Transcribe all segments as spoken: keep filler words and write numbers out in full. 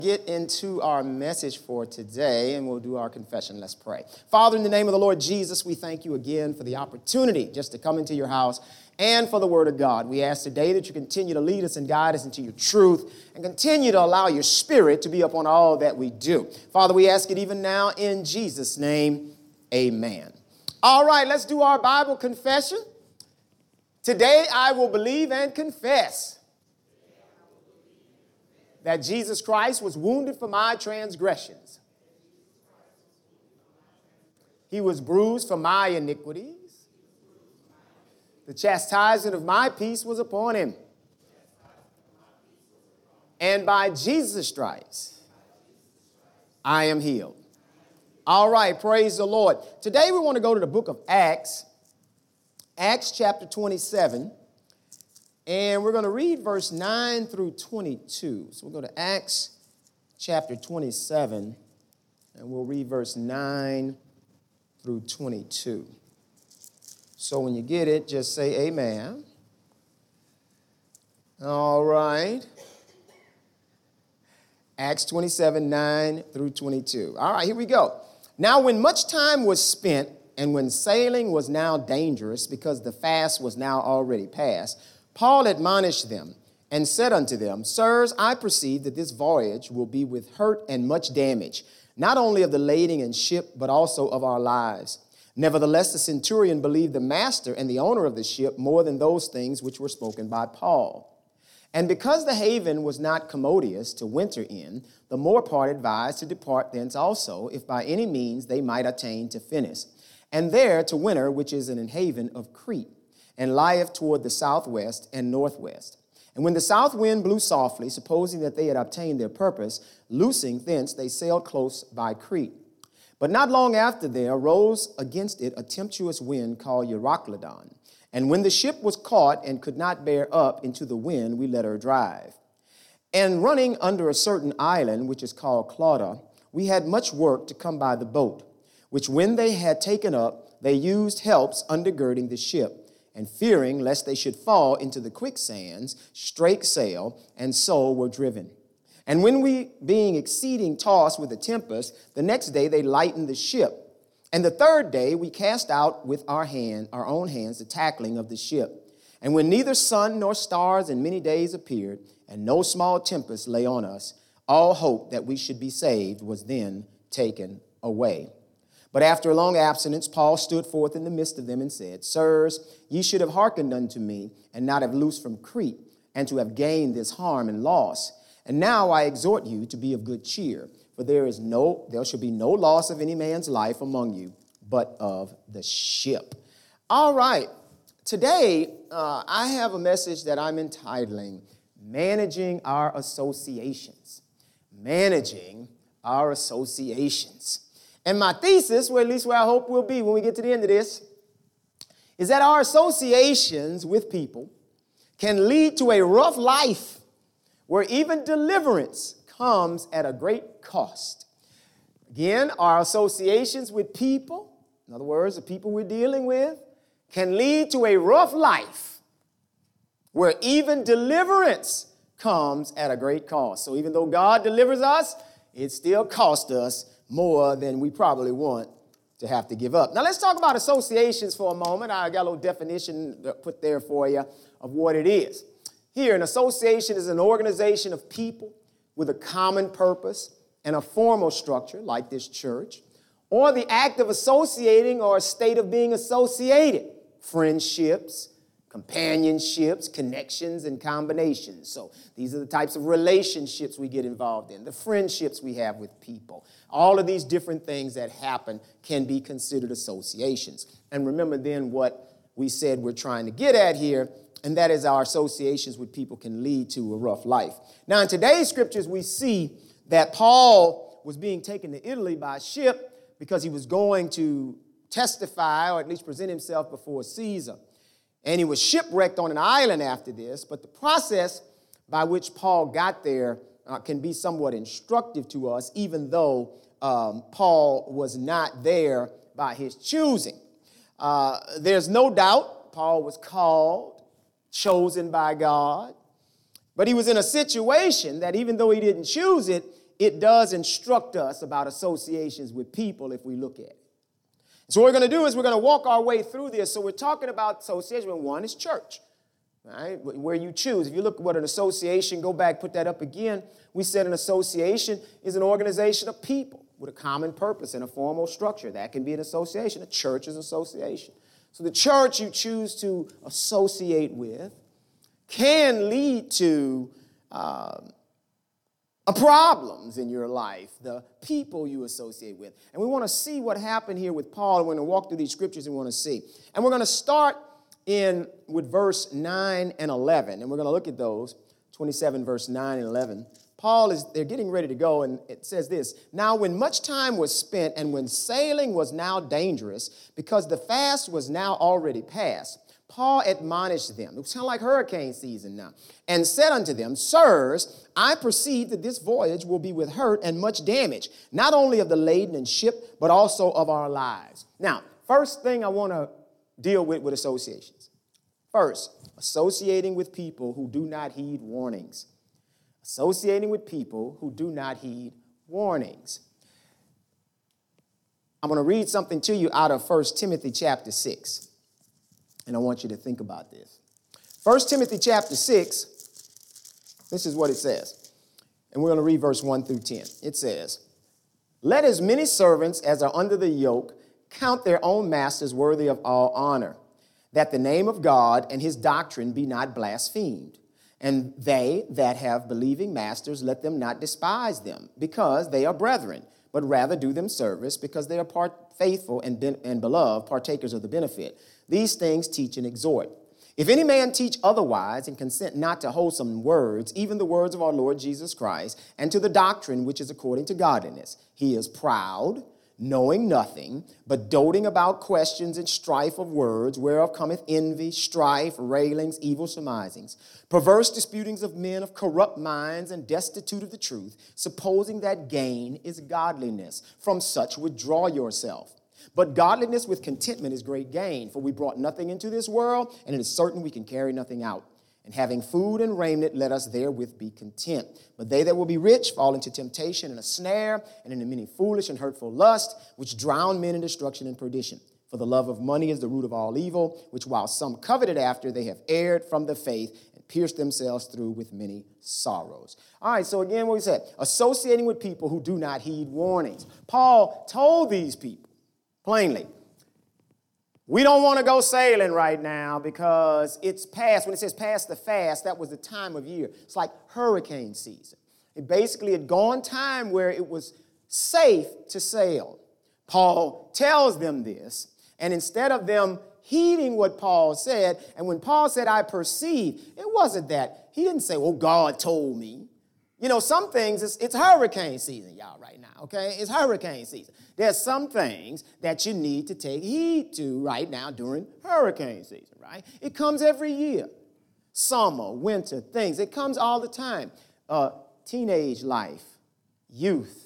Get into our message for today, and we'll do our confession. Let's pray. Father, in the name of the Lord Jesus, we thank you again for the opportunity just to come into your house and for the word of God. We ask today that you continue to lead us and guide us into your truth and continue to allow your spirit to be upon all that we do. Father, we ask it even now in Jesus' name, amen. All right, let's do our Bible confession. Today I will believe and confess that Jesus Christ was wounded for my transgressions. He was bruised for my iniquities. The chastisement of my peace was upon him. And by Jesus' stripes, I am healed. All right, praise the Lord. Today we want to go to the book of Acts, Acts chapter twenty-seven. And we're going to read verse nine through twenty-two. So we'll go to Acts chapter twenty-seven, and we'll read verse nine through twenty-two. So when you get it, just say amen. All right. Acts twenty-seven, nine through twenty-two. All right, here we go. Now when much time was spent, and when sailing was now dangerous, because the fast was now already past, Paul admonished them and said unto them, Sirs, I perceive that this voyage will be with hurt and much damage, not only of the lading and ship, but also of our lives. Nevertheless, the centurion believed the master and the owner of the ship more than those things which were spoken by Paul. And because the haven was not commodious to winter in, the more part advised to depart thence also, if by any means they might attain to Phoenix, and there to winter, which is an haven of Crete, and lieth toward the southwest and northwest. And when the south wind blew softly, supposing that they had obtained their purpose, loosing thence, they sailed close by Crete. But not long after there arose against it a tempestuous wind called Euroclydon. And when the ship was caught and could not bear up into the wind, we let her drive. And running under a certain island, which is called Clauda, we had much work to come by the boat, which when they had taken up, they used helps undergirding the ship, and fearing lest they should fall into the quicksands, strake sail, and so were driven. And when we, being exceeding tossed with a tempest, the next day they lightened the ship. And the third day we cast out with our hand, our own hands, the tackling of the ship. And when neither sun nor stars in many days appeared, and no small tempest lay on us, all hope that we should be saved was then taken away. But after a long abstinence, Paul stood forth in the midst of them and said, Sirs, ye should have hearkened unto me, and not have loosed from Crete, and to have gained this harm and loss. And now I exhort you to be of good cheer, for there is no, there shall be no loss of any man's life among you, but of the ship. All right, today uh, I have a message that I'm entitling, Managing Our Associations. Managing Our Associations. And my thesis, or at least where I hope we'll be when we get to the end of this, is that our associations with people can lead to a rough life where even deliverance comes at a great cost. Again, our associations with people, in other words, the people we're dealing with, can lead to a rough life where even deliverance comes at a great cost. So even though God delivers us, it still costs us more than we probably want to have to give up. Now, let's talk about associations for a moment. I got a little definition put there for you of what it is. Here, an association is an organization of people with a common purpose and a formal structure, like this church, or the act of associating or a state of being associated, friendships, companionships, connections, and combinations. So these are the types of relationships we get involved in, the friendships we have with people. All of these different things that happen can be considered associations. And remember then what we said we're trying to get at here, and that is our associations with people can lead to a rough life. Now, in today's scriptures, we see that Paul was being taken to Italy by ship because he was going to testify, or at least present himself before Caesar. And he was shipwrecked on an island after this, but the process by which Paul got there uh, can be somewhat instructive to us, even though um, Paul was not there by his choosing. Uh, there's no doubt Paul was called, chosen by God, but he was in a situation that even though he didn't choose it, it does instruct us about associations with people if we look at it. So what we're going to do is we're going to walk our way through this. So we're talking about association. One is church, right? Where you choose. If you look at what an association, go back, put that up again. We said an association is an organization of people with a common purpose and a formal structure. That can be an association. A church is an association. So the church you choose to associate with can lead to um, problems in your life, the people you associate with. And we want to see what happened here with Paul. And we're going to walk through these scriptures and we want to see. And we're going to start in with verse nine and eleven. And we're going to look at those, twenty-seven, verse nine and eleven. Paul is, they're getting ready to go, and it says this: Now when much time was spent, and when sailing was now dangerous, because the fast was now already past, Paul admonished them. It was kind of like hurricane season now, and said unto them, Sirs, I perceive that this voyage will be with hurt and much damage, not only of the laden and ship, but also of our lives. Now, first thing I want to deal with with associations. First, associating with people who do not heed warnings. Associating with people who do not heed warnings. I'm going to read something to you out of First Timothy chapter six. And I want you to think about this. First Timothy chapter six, this is what it says. And we're going to read verse one through ten. It says, Let as many servants as are under the yoke count their own masters worthy of all honor, that the name of God and his doctrine be not blasphemed. And they that have believing masters, let them not despise them, because they are brethren, but rather do them service, because they are part faithful and, ben- and beloved, partakers of the benefit. These things teach and exhort. If any man teach otherwise, and consent not to wholesome words, even the words of our Lord Jesus Christ, and to the doctrine which is according to godliness, he is proud, knowing nothing, but doting about questions and strife of words, whereof cometh envy, strife, railings, evil surmisings, perverse disputings of men of corrupt minds and destitute of the truth, supposing that gain is godliness. From such withdraw yourself. But godliness with contentment is great gain, for we brought nothing into this world, and it is certain we can carry nothing out. And having food and raiment, let us therewith be content. But they that will be rich fall into temptation and a snare, and into many foolish and hurtful lusts, which drown men in destruction and perdition. For the love of money is the root of all evil, which while some coveted after, they have erred from the faith and pierced themselves through with many sorrows. All right, so again, what we said, associating with people who do not heed warnings. Paul told these people plainly, we don't want to go sailing right now because it's past. When it says past the fast, that was the time of year. It's like hurricane season. It basically had gone time where it was safe to sail. Paul tells them this, and instead of them heeding what Paul said, and when Paul said, I perceive, it wasn't that. He didn't say, well, God told me. You know, some things, it's, it's hurricane season, y'all, right now, okay? It's hurricane season. There's some things that you need to take heed to right now during hurricane season, right? It comes every year. Summer, winter, things. It comes all the time. Uh, teenage life, youth,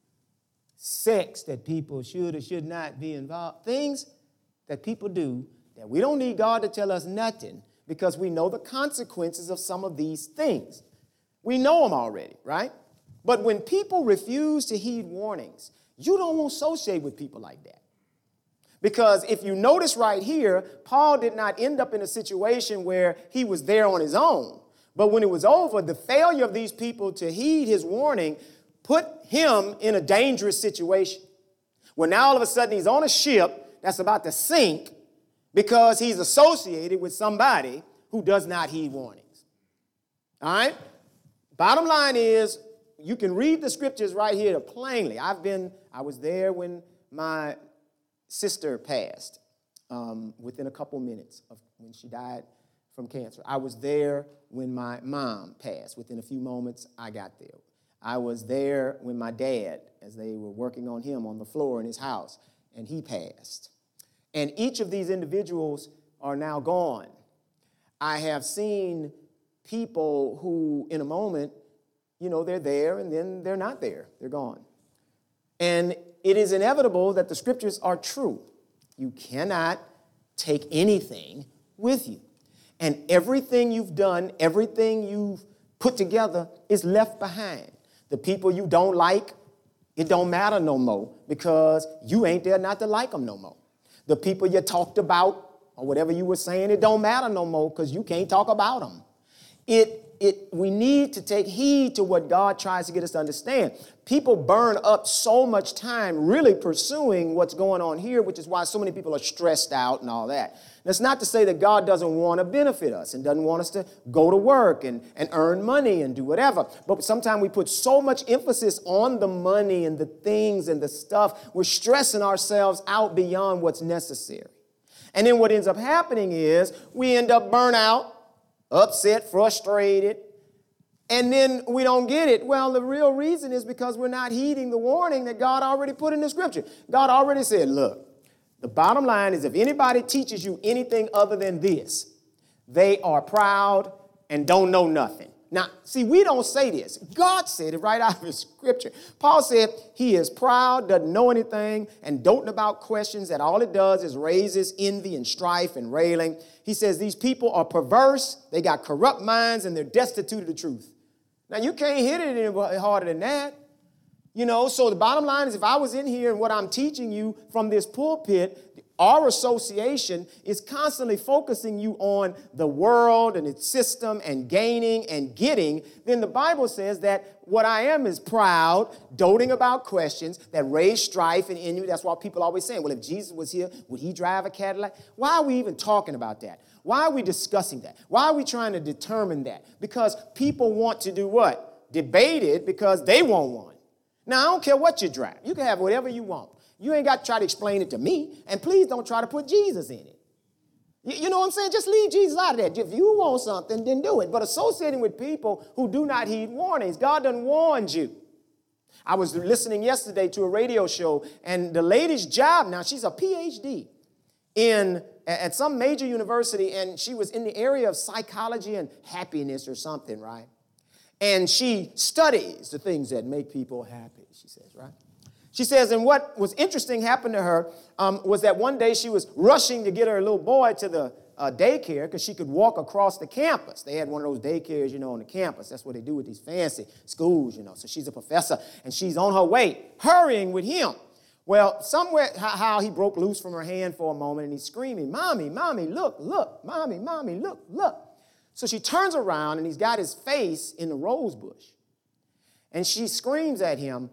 sex that people should or should not be involved. Things that people do that we don't need God to tell us nothing because we know the consequences of some of these things. We know them already, right? But when people refuse to heed warnings, you don't want to associate with people like that. Because if you notice right here, Paul did not end up in a situation where he was there on his own. But when it was over, the failure of these people to heed his warning put him in a dangerous situation. Where now all of a sudden he's on a ship that's about to sink because he's associated with somebody who does not heed warnings. All right? Bottom line is, you can read the scriptures right here plainly. I've been, I was there when my sister passed um, within a couple minutes of when she died from cancer. I was there when my mom passed. Within a few moments, I got there. I was there when my dad, as they were working on him on the floor in his house, and he passed. And each of these individuals are now gone. I have seen people who, in a moment, you know, they're there and then they're not there. They're gone. And it is inevitable that the scriptures are true. You cannot take anything with you. And everything you've done, everything you've put together is left behind. The people you don't like, it don't matter no more because you ain't there not to like them no more. The people you talked about or whatever you were saying, it don't matter no more because you can't talk about them. It It, we need to take heed to what God tries to get us to understand. People burn up so much time really pursuing what's going on here, which is why so many people are stressed out and all that. That's not to say that God doesn't want to benefit us and doesn't want us to go to work and, and earn money and do whatever. But sometimes we put so much emphasis on the money and the things and the stuff, we're stressing ourselves out beyond what's necessary. And then what ends up happening is we end up burnt out, upset, frustrated, and then we don't get it. Well, the real reason is because we're not heeding the warning that God already put in the scripture. God already said, look, the bottom line is if anybody teaches you anything other than this, they are proud and don't know nothing. Now, see, we don't say this. God said it right out of his scripture. Paul said he is proud, doesn't know anything, and doting about questions that all it does is raises envy and strife and railing. He says these people are perverse, they got corrupt minds, and they're destitute of the truth. Now, you can't hit it any harder than that. You know, so the bottom line is if I was in here and what I'm teaching you from this pulpit, our association is constantly focusing you on the world and its system and gaining and getting, then the Bible says that what I am is proud, doting about questions that raise strife and envy. That's why people are always saying, well, if Jesus was here, would he drive a Cadillac? Why are we even talking about that? Why are we discussing that? Why are we trying to determine that? Because people want to do what? Debate it because they want one. Now, I don't care what you drive. You can have whatever you want. You ain't got to try to explain it to me, and please don't try to put Jesus in it. You, you know what I'm saying? Just leave Jesus out of that. If you want something, then do it. But associating with people who do not heed warnings, God done warned you. I was listening yesterday to a radio show, and the lady's job now, she's a P H D in at some major university, and she was in the area of psychology and happiness or something, right? And she studies the things that make people happy, she says, right? She says, and what was interesting happened to her um, was that one day she was rushing to get her little boy to the uh, daycare because she could walk across the campus. They had one of those daycares, you know, on the campus. That's what they do with these fancy schools, you know. So she's a professor, and she's on her way, hurrying with him. Well, somewhere, how he broke loose from her hand for a moment, and he's screaming, Mommy, Mommy, look, look, Mommy, Mommy, look, look. So she turns around, and he's got his face in the rose bush. And she screams at him,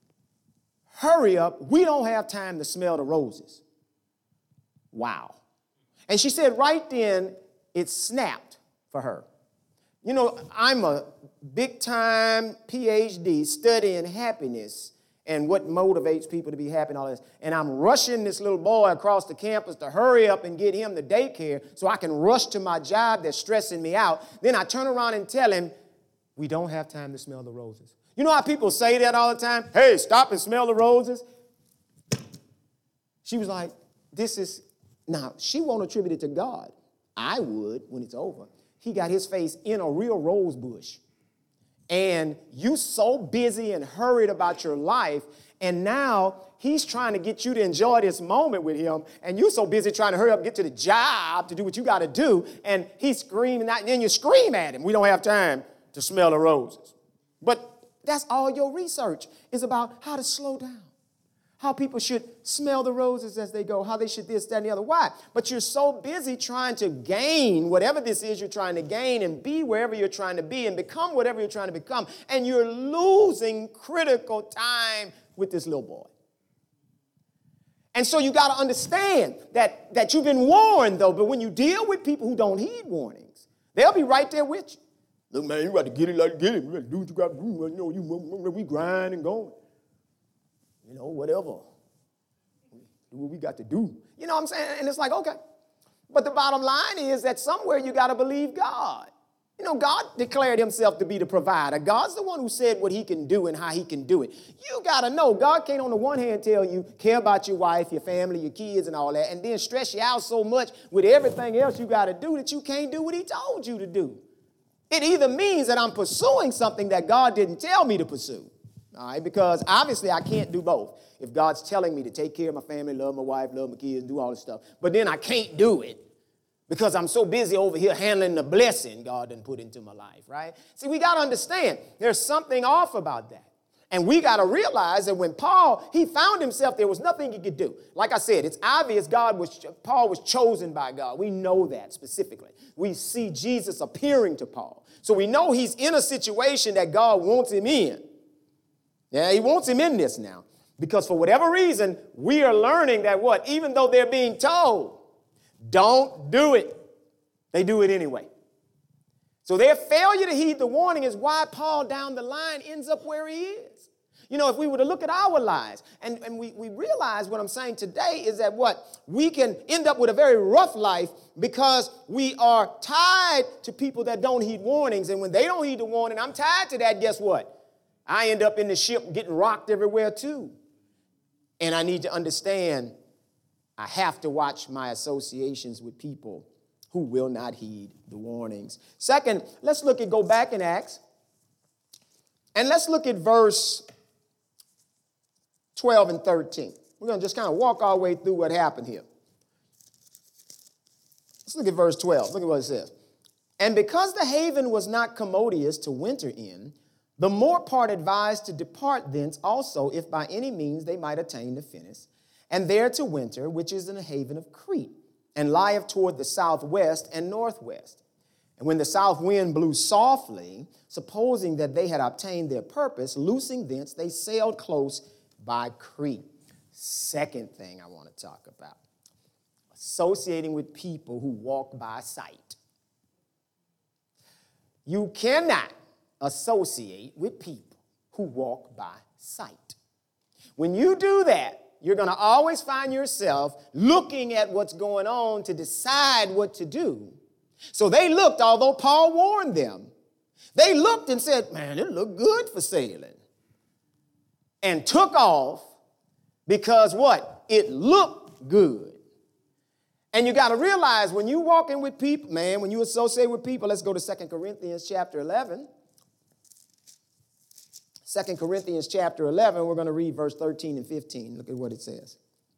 hurry up, we don't have time to smell the roses. Wow. And she said right then, it snapped for her. You know, I'm a big-time P H D studying happiness and what motivates people to be happy and all this. And I'm rushing this little boy across the campus to hurry up and get him to daycare so I can rush to my job that's stressing me out. Then I turn around and tell him, we don't have time to smell the roses. You know how people say that all the time? Hey, stop and smell the roses. She was like, this is, now, she won't attribute it to God. I would when it's over. He got his face in a real rose bush. And you so busy and hurried about your life, and now he's trying to get you to enjoy this moment with him, and you so busy trying to hurry up and get to the job to do what you got to do, and he's screaming out, and then you scream at him. We don't have time to smell the roses. But that's all your research is about how to slow down, how people should smell the roses as they go, how they should this, that, and the other. Why? But you're so busy trying to gain whatever this is you're trying to gain and be wherever you're trying to be and become whatever you're trying to become, and you're losing critical time with this little boy. And so you got to understand that, that you've been warned, though, but when you deal with people who don't heed warnings, they'll be right there with you. Look, man, you got to get it like get it. You got to do what you got to do. You know, you, we grind and going. You know, whatever. Do what we got to do. You know what I'm saying? And it's like, okay. But the bottom line is that somewhere you got to believe God. You know, God declared himself to be the provider. God's the one who said what he can do and how he can do it. You got to know God can't on the one hand tell you, care about your wife, your family, your kids and all that, and then stress you out so much with everything else you got to do that you can't do what he told you to do. It either means that I'm pursuing something that God didn't tell me to pursue, all right, because obviously I can't do both. If God's telling me to take care of my family, love my wife, love my kids, do all this stuff, but then I can't do it, because I'm so busy over here handling the blessing God done put into my life, right? See, we got to understand there's something off about that. And we got to realize that when Paul, he found himself, there was nothing he could do. Like I said, it's obvious God was, Paul was chosen by God. We know that specifically. We see Jesus appearing to Paul. So we know he's in a situation that God wants him in. Yeah, he wants him in this now. Because for whatever reason, we are learning that what? Even though they're being told, don't do it, they do it anyway. So their failure to heed the warning is why Paul down the line ends up where he is. You know, if we were to look at our lives, and, and we, we realize what I'm saying today is that what? We can end up with a very rough life because we are tied to people that don't heed warnings. And when they don't heed the warning, I'm tied to that, guess what? I end up in the ship getting rocked everywhere too. And I need to understand I have to watch my associations with people who will not heed the warnings. Second, let's look at, go back in Acts, and let's look at verse twelve and thirteen. We're going to just kind of walk our way through what happened here. Let's look at verse twelve. Look at what it says. And because the haven was not commodious to winter in, the more part advised to depart thence also, if by any means they might attain to Phenice, and there to winter, which is in the haven of Crete, and lieth toward the southwest and northwest. And when the south wind blew softly, supposing that they had obtained their purpose, loosing thence, they sailed close by Crete. Second thing I want to talk about, associating with people who walk by sight. You cannot associate with people who walk by sight. When you do that, you're going to always find yourself looking at what's going on to decide what to do. So they looked, although Paul warned them, they looked and said, man, it looked good for sailing. And took off because what? It looked good. And you got to realize when you walking with people, man, when you associate with people, let's go to Second Corinthians chapter eleven. Second Corinthians chapter eleven, we're going to read verse thirteen and fifteen. Look at what it says.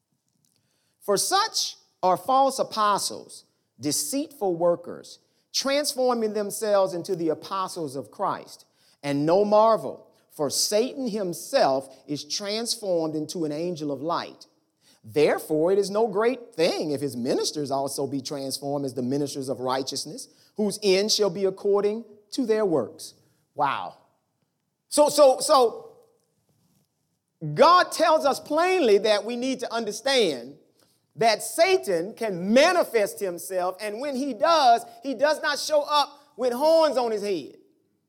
For such are false apostles, deceitful workers, transforming themselves into the apostles of Christ. And no marvel, for Satan himself is transformed into an angel of light. Therefore, it is no great thing if his ministers also be transformed as the ministers of righteousness, whose end shall be according to their works. Wow. So, so, so God tells us plainly that we need to understand that Satan can manifest himself, and when he does, he does not show up with horns on his head.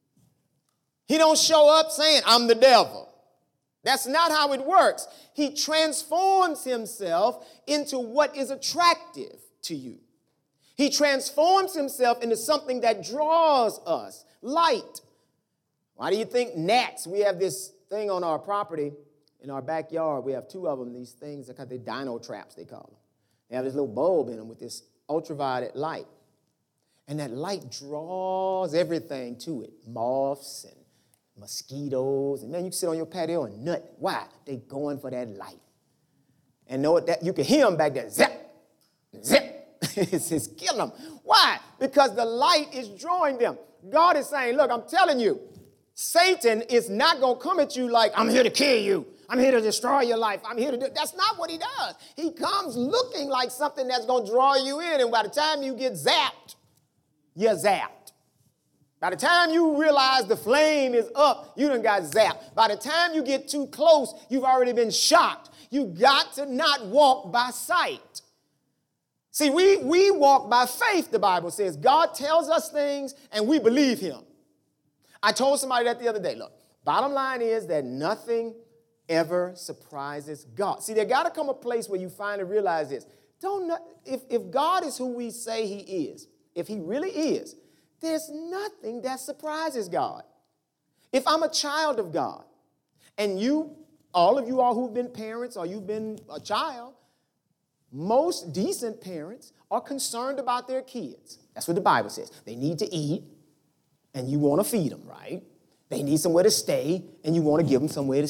He don't show up saying, I'm the devil. That's not how it works. He transforms himself into what is attractive to you. He transforms himself into something that draws us, light. Why do you think gnats? We have this thing on our property in our backyard. We have two of them, these things, they're dino traps, they call them. They have this little bulb in them with this ultraviolet light. And that light draws everything to it, moths and mosquitoes. And man, you can sit on your patio and nut. Why? They going for that light. And know that you can hear them back there, zip, zip. it's, it's killing them. Why? Because the light is drawing them. God is saying, look, I'm telling you, Satan is not going to come at you like, I'm here to kill you. I'm here to destroy your life. I'm here to do. That's not what he does. He comes looking like something that's going to draw you in. And by the time you get zapped, you're zapped. By the time you realize the flame is up, you done got zapped. By the time you get too close, you've already been shocked. You got to not walk by sight. See, we, we walk by faith, the Bible says. God tells us things and we believe him. I told somebody that the other day. Look, bottom line is that nothing ever surprises God. See, there got to come a place where you finally realize this. Don't know, if, if God is who we say he is, if he really is, there's nothing that surprises God. If I'm a child of God, and you, all of you all who've been parents or you've been a child, most decent parents are concerned about their kids. That's what the Bible says. They need to eat, and you want to feed them, right? They need somewhere to stay, and you want to give them somewhere to stay.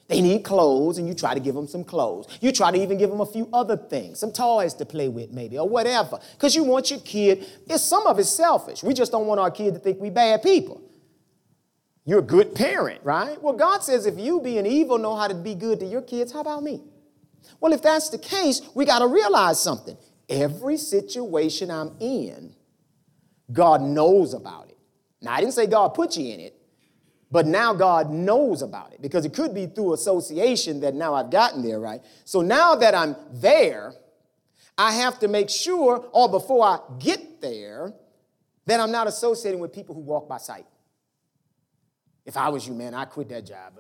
They need clothes, and you try to give them some clothes. You try to even give them a few other things, some toys to play with maybe, or whatever, because you want your kid. It's, some of it's selfish. We just don't want our kid to think we bad people. You're a good parent, right? Well, God says if you being evil know how to be good to your kids, how about me? Well, if that's the case, we got to realize something. Every situation I'm in, God knows about it. Now, I didn't say God put you in it. But now God knows about it, because it could be through association that now I've gotten there, right? So now that I'm there, I have to make sure, or before I get there, that I'm not associating with people who walk by sight. If I was you, man, I'd quit that job.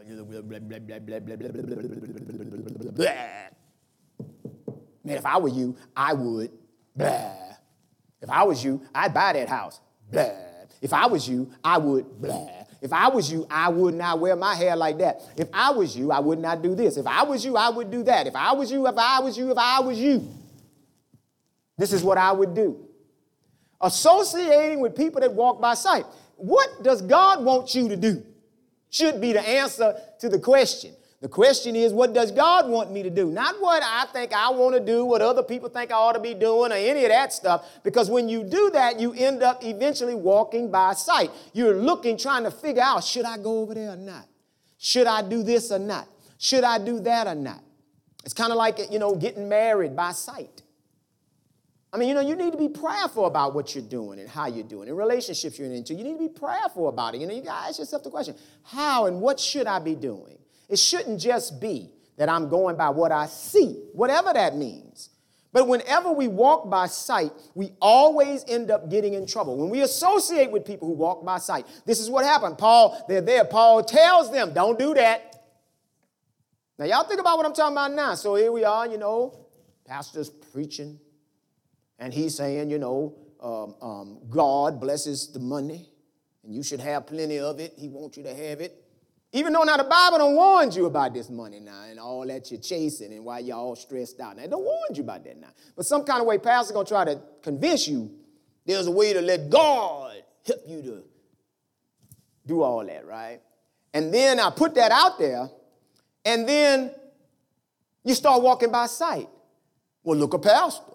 Man, if I were you, I would. If I was you, I'd buy that house. If I was you, I would. If I was you, I would not wear my hair like that. If I was you, I would not do this. If I was you, I would do that. If I was you, if I was you, if I was you. This is what I would do. Associating with people that walk by sight. What does God want you to do? Should be the answer to the question. The question is, what does God want me to do? Not what I think I want to do, what other people think I ought to be doing, or any of that stuff. Because when you do that, you end up eventually walking by sight. You're looking, trying to figure out, should I go over there or not? Should I do this or not? Should I do that or not? It's kind of like, you know, getting married by sight. I mean, you know, you need to be prayerful about what you're doing and how you're doing, and relationships you're into. You need to be prayerful about it. You know, you got to ask yourself the question, how and what should I be doing? It shouldn't just be that I'm going by what I see, whatever that means. But whenever we walk by sight, we always end up getting in trouble. When we associate with people who walk by sight, this is what happened. Paul, they're there. Paul tells them, don't do that. Now, y'all think about what I'm talking about now. So here we are, you know, pastor's preaching, and he's saying, you know, um, um, God blesses the money, and you should have plenty of it. He wants you to have it. Even though now the Bible don't warn you about this money now and all that you're chasing and why you're all stressed out. Now, it don't warn you about that now. But some kind of way, pastor's going to try to convince you there's a way to let God help you to do all that, right? And then I put that out there, and then you start walking by sight. Well, look, a pastor.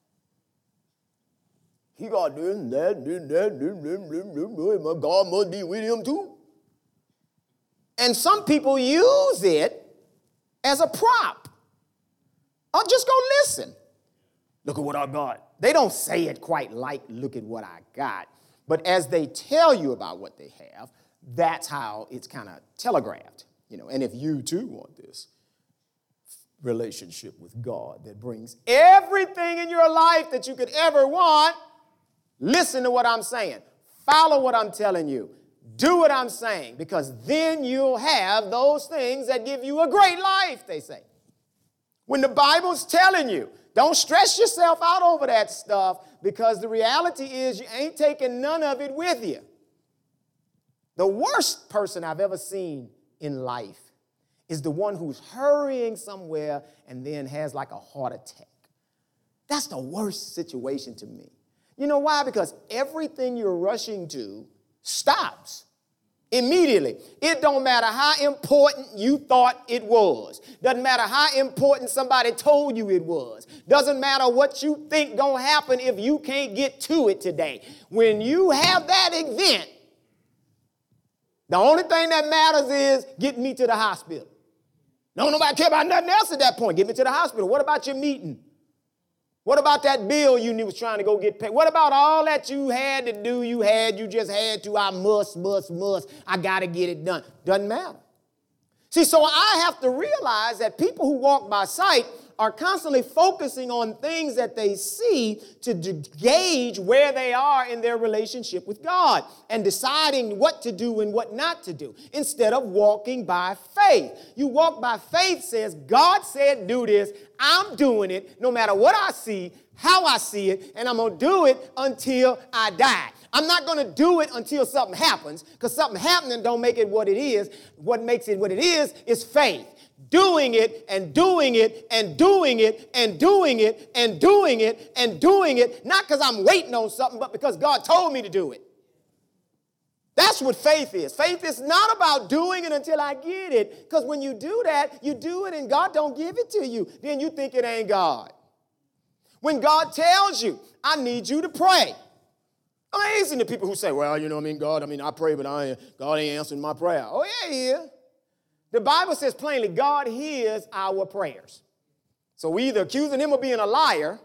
He got this and that, this and that, this and that, my God must be with him too. And some people use it as a prop. I'll just go listen. Look at what I got. They don't say it quite like, look at what I got. But as they tell you about what they have, that's how it's kind of telegraphed. You know, and if you too want this relationship with God that brings everything in your life that you could ever want, listen to what I'm saying. Follow what I'm telling you. Do what I'm saying, because then you'll have those things that give you a great life, they say. When the Bible's telling you, don't stress yourself out over that stuff, because the reality is you ain't taking none of it with you. The worst person I've ever seen in life is the one who's hurrying somewhere and then has like a heart attack. That's the worst situation to me. You know why? Because everything you're rushing to stops immediately. It don't matter how important you thought it was. Doesn't matter how important somebody told you it was. Doesn't matter what you think gonna happen if you can't get to it today. When you have that event, the only thing that matters is get me to the hospital. No, nobody care about nothing else at that point. Get me to the hospital. What about your meeting? What about that bill you was trying to go get paid? What about all that you had to do, you had, you just had to, I must, must, must, I got to get it done. Doesn't matter. See, so I have to realize that people who walk by sight are constantly focusing on things that they see to gauge where they are in their relationship with God and deciding what to do and what not to do, instead of walking by faith. You walk by faith says, God said do this, I'm doing it no matter what I see, how I see it, and I'm going to do it until I die. I'm not going to do it until something happens, because something happening don't make it what it is. What makes it what it is is faith. Doing it and doing it and doing it and doing it and doing it and doing it, not because I'm waiting on something, but because God told me to do it. That's what faith is. Faith is not about doing it until I get it. Because when you do that, you do it and God don't give it to you. Then you think it ain't God. When God tells you, I need you to pray. Amazing the people who say, well, you know what I mean, God, I mean, I pray, but I ain't, God ain't answering my prayer. Oh, yeah, he is. The Bible says plainly, God hears our prayers. So we either accusing him of being a liar,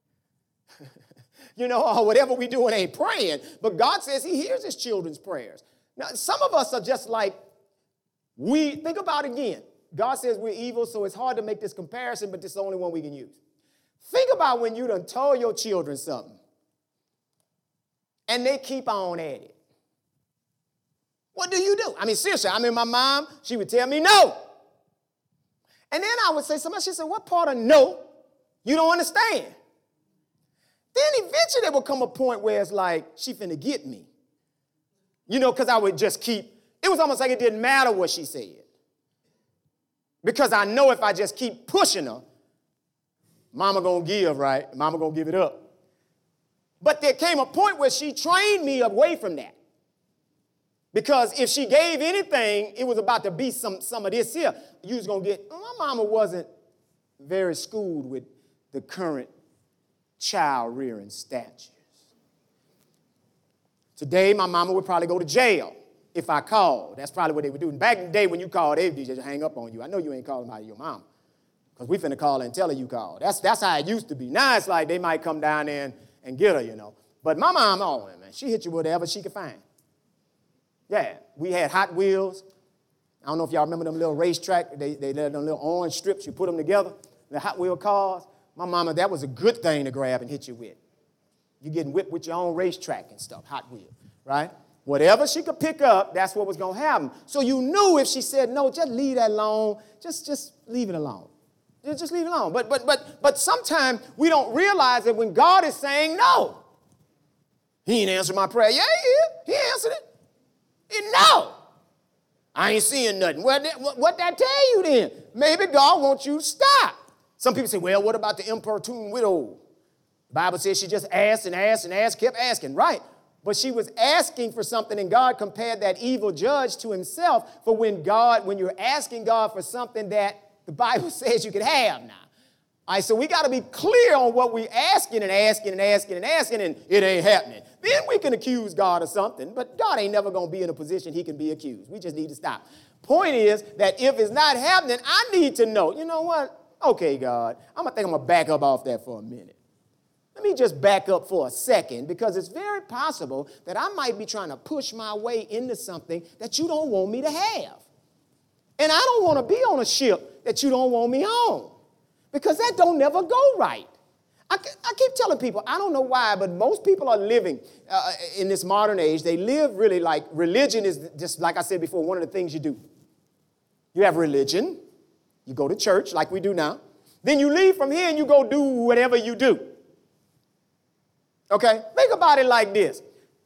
you know, or whatever we doing ain't praying. But God says he hears his children's prayers. Now, some of us are just like, we, think about it again. God says we're evil, so it's hard to make this comparison, but this is the only one we can use. Think about when you done told your children something, and they keep on at it. What do you do? I mean, seriously, I mean, my mom, she would tell me no. And then I would say something, she said, what part of no you don't understand? Then eventually there would come a point where it's like, she finna get me. You know, because I would just keep, it was almost like it didn't matter what she said. Because I know if I just keep pushing her, mama gonna give, right? Mama gonna give it up. But there came a point where she trained me away from that. Because if she gave anything, it was about to be some, some of this here. You was gonna get, my mama wasn't very schooled with the current child rearing statutes. Today, my mama would probably go to jail if I called. That's probably what they would do. And back in the day when you called, they would just hang up on you. I know you ain't calling out your mama, because we finna call her and tell her you called. That's, that's how it used to be. Now it's like they might come down there and, and get her, you know. But my mom, oh, man, she hit you with whatever she could find. Yeah, we had Hot Wheels. I don't know if y'all remember them little racetrack. They, they had them little orange strips. You put them together, the Hot Wheel cars. My mama, that was a good thing to grab and hit you with. You're getting whipped with your own racetrack and stuff, Hot Wheel, right? Whatever she could pick up, that's what was going to happen. So you knew if she said no, just leave that alone. Just, just leave it alone. Just leave it alone. But, but, but, but sometimes we don't realize that when God is saying no, he ain't answered my prayer. Yeah, he is. He answered it. He, no. I ain't seeing nothing. What, what, what that tell you then? Maybe God wants you to stop. Some people say, well, what about the importune widow? The Bible says she just asked and asked and asked, kept asking. Right. But she was asking for something, and God compared that evil judge to himself. For when God, when you're asking God for something that the Bible says you could have now. All right, so we got to be clear on what we're asking and asking and asking and asking, and it ain't happening. Then we can accuse God of something, but God ain't never going to be in a position he can be accused. We just need to stop. Point is that if it's not happening, I need to know, you know what? Okay, God, I'm going to think I'm going to back up off that for a minute. Let me just back up for a second, because it's very possible that I might be trying to push my way into something that you don't want me to have. And I don't want to be on a ship that you don't want me on, because that don't never go right. I, I keep telling people, I don't know why, but most people are living uh, in this modern age. They live really like religion is just, like I said before, one of the things you do. You have religion. You go to church like we do now. Then you leave from here and you go do whatever you do. Okay? Think about it like this.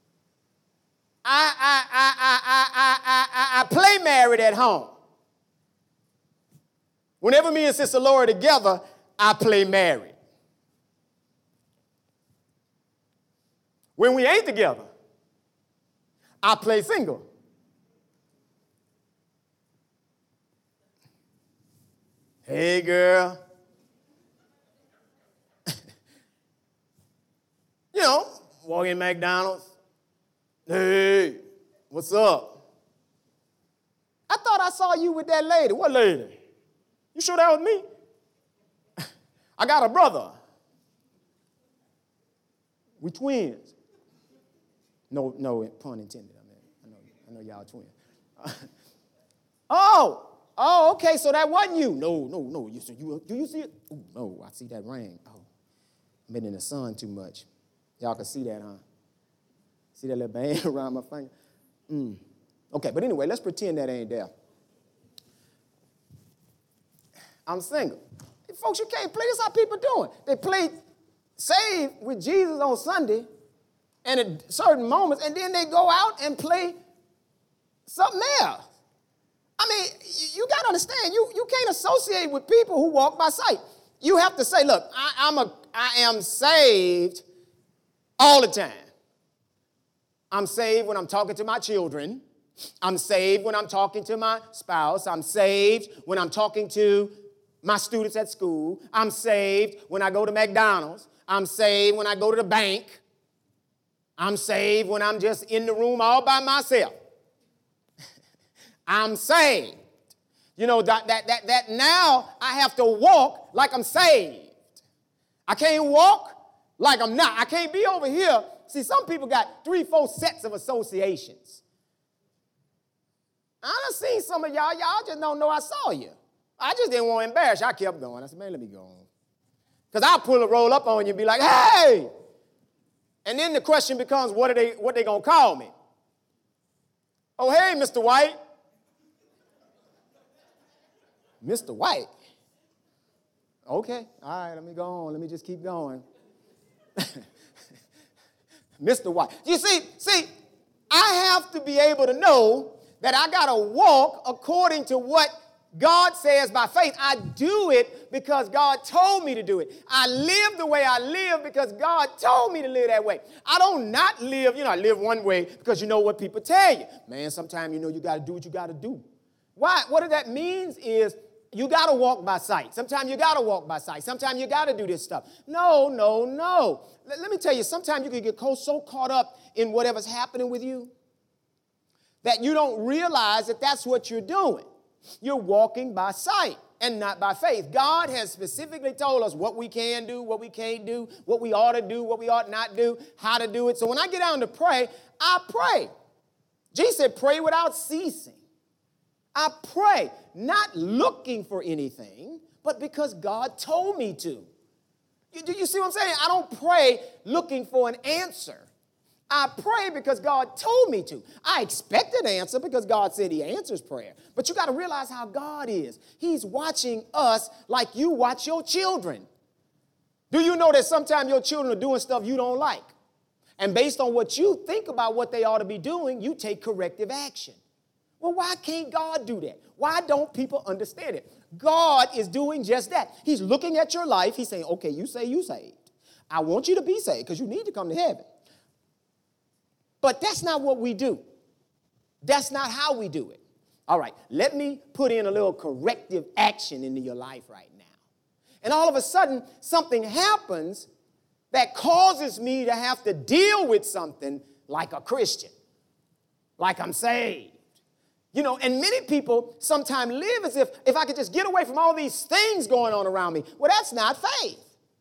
I, I, I, I, I, I, I, I play married at home. Whenever me and Sister Laura together, I play married. When we ain't together, I play single. Hey, girl. You know, walk in McDonald's. Hey, what's up? I thought I saw you with that lady. What lady? You sure that was me? I got a brother. We twins. No, no pun intended. I mean, I know, I know y'all twins. oh, oh, okay. So that wasn't you. No, no, no. You, you, do you see it? Ooh, no, I see that ring. Oh, I've been in the sun too much. Y'all can see that, huh? See that little band around my finger? Mm. Okay, but anyway, let's pretend that ain't there. I'm single. Hey, folks, you can't play. This is how people doing. They play Saved with Jesus on Sunday and at certain moments, and then they go out and play something else. I mean, you got to understand, you, you can't associate with people who walk by sight. You have to say, look, I, I'm a, I am saved all the time. I'm saved when I'm talking to my children. I'm saved when I'm talking to my spouse. I'm saved when I'm talking to my students at school. I'm saved when I go to McDonald's. I'm saved when I go to the bank. I'm saved when I'm just in the room all by myself. I'm saved. You know, that, that, that, that now I have to walk like I'm saved. I can't walk like I'm not. I can't be over here. See, some people got three, four sets of associations. I done seen some of y'all. Y'all just don't know I saw you. I just didn't want to embarrass you. I kept going. I said, man, let me go on. Because I'll pull a roll up on you and be like, hey. And then the question becomes, what are they, what they going to call me? Oh, hey, Mister White. Mister White? Okay, all right, let me go on. Let me just keep going. Mister White. You see, see, I have to be able to know that I got to walk according to what God says by faith. I do it because God told me to do it. I live the way I live because God told me to live that way. I don't not live, you know, I live one way because you know what people tell you. Man, sometimes you know you got to do what you got to do. Why? What that means is you got to walk by sight. Sometimes you got to walk by sight. Sometimes you got to do this stuff. No, no, no. Let, let me tell you, sometimes you can get so caught up in whatever's happening with you that you don't realize that that's what you're doing. You're walking by sight and not by faith. God has specifically told us what we can do, what we can't do, what we ought to do, what we ought not do, how to do it. So when I get down to pray, I pray. Jesus said, pray without ceasing. I pray, not looking for anything, but because God told me to. You, do you see what I'm saying? I don't pray looking for an answer. I pray because God told me to. I expect an answer because God said he answers prayer. But you got to realize how God is. He's watching us like you watch your children. Do you know that sometimes your children are doing stuff you don't like? And based on what you think about what they ought to be doing, you take corrective action. Well, why can't God do that? Why don't people understand it? God is doing just that. He's looking at your life. He's saying, okay, you say you saved. I want you to be saved because you need to come to heaven. But that's not what we do. That's not how we do it. All right, let me put in a little corrective action into your life right now. And all of a sudden, something happens that causes me to have to deal with something like a Christian, like I'm saved. You know, and many people sometimes live as if, if I could just get away from all these things going on around me. Well, that's not faith.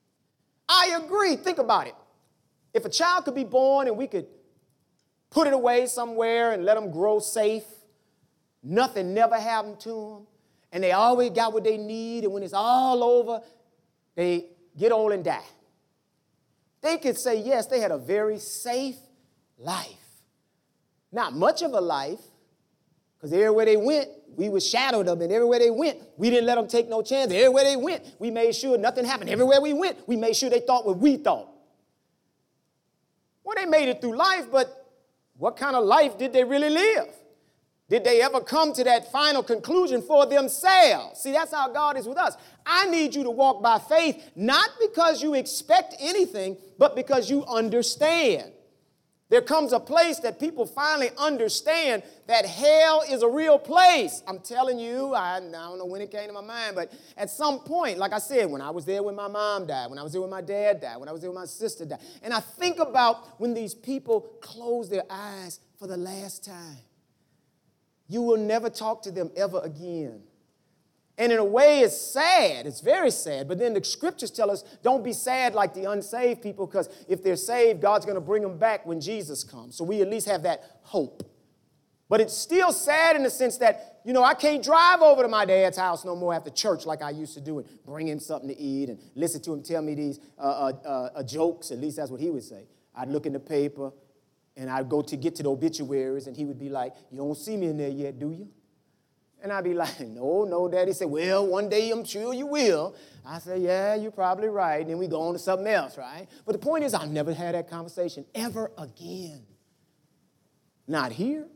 I agree. Think about it. If a child could be born and we could put it away somewhere and let them grow safe, nothing never happened to them, and they always got what they need, and when it's all over, they get old and die. They could say, yes, they had a very safe life. Not much of a life, because everywhere they went, we were shadowed them, and everywhere they went, we didn't let them take no chance. Everywhere they went, we made sure nothing happened. Everywhere we went, we made sure they thought what we thought. Well, they made it through life, but what kind of life did they really live? Did they ever come to that final conclusion for themselves? See, that's how God is with us. I need you to walk by faith, not because you expect anything, but because you understand. There comes a place that people finally understand that hell is a real place. I'm telling you, I, I don't know when it came to my mind, but at some point, like I said, when I was there when my mom died, when I was there when my dad died, when I was there when my sister died, and I think about when these people close their eyes for the last time. You will never talk to them ever again. And in a way, it's sad. It's very sad. But then the scriptures tell us, don't be sad like the unsaved people, because if they're saved, God's going to bring them back when Jesus comes. So we at least have that hope. But it's still sad in the sense that, you know, I can't drive over to my dad's house no more after church like I used to do and bring in something to eat and listen to him tell me these uh, uh, uh, jokes. At least that's what he would say. I'd look in the paper and I'd go to get to the obituaries and he would be like, you don't see me in there yet, do you? And I'd be like, no, no, Daddy. He said, well, one day I'm sure you will. I said, yeah, you're probably right. And then we go on to something else, right? But the point is, I've never had that conversation ever again. Not here.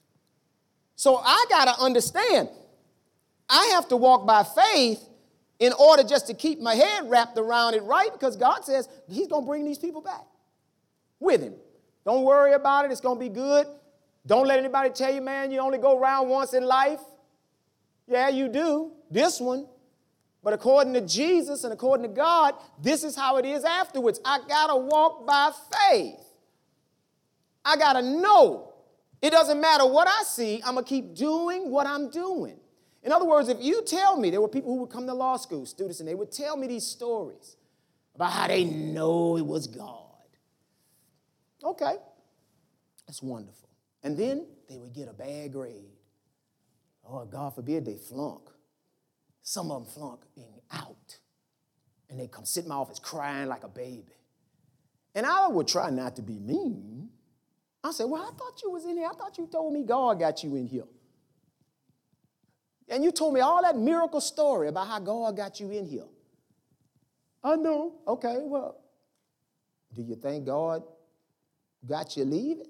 So I got to understand, I have to walk by faith in order just to keep my head wrapped around it right, because God says he's going to bring these people back with him. Don't worry about it. It's going to be good. Don't let anybody tell you, man, you only go around once in life. Yeah, you do. This one. But according to Jesus and according to God, this is how it is afterwards. I got to walk by faith. I got to know. It doesn't matter what I see. I'm going to keep doing what I'm doing. In other words, if you tell me, there were people who would come to law school, students, and they would tell me these stories about how they know it was God. Okay, that's wonderful. And then they would get a bad grade. Oh, God forbid they flunk. Some of them flunk being out. And they come sit in my office crying like a baby. And I would try not to be mean. I said, well, I thought you was in here. I thought you told me God got you in here. And you told me all that miracle story about how God got you in here. I know. Okay, well, do you think God got you leaving?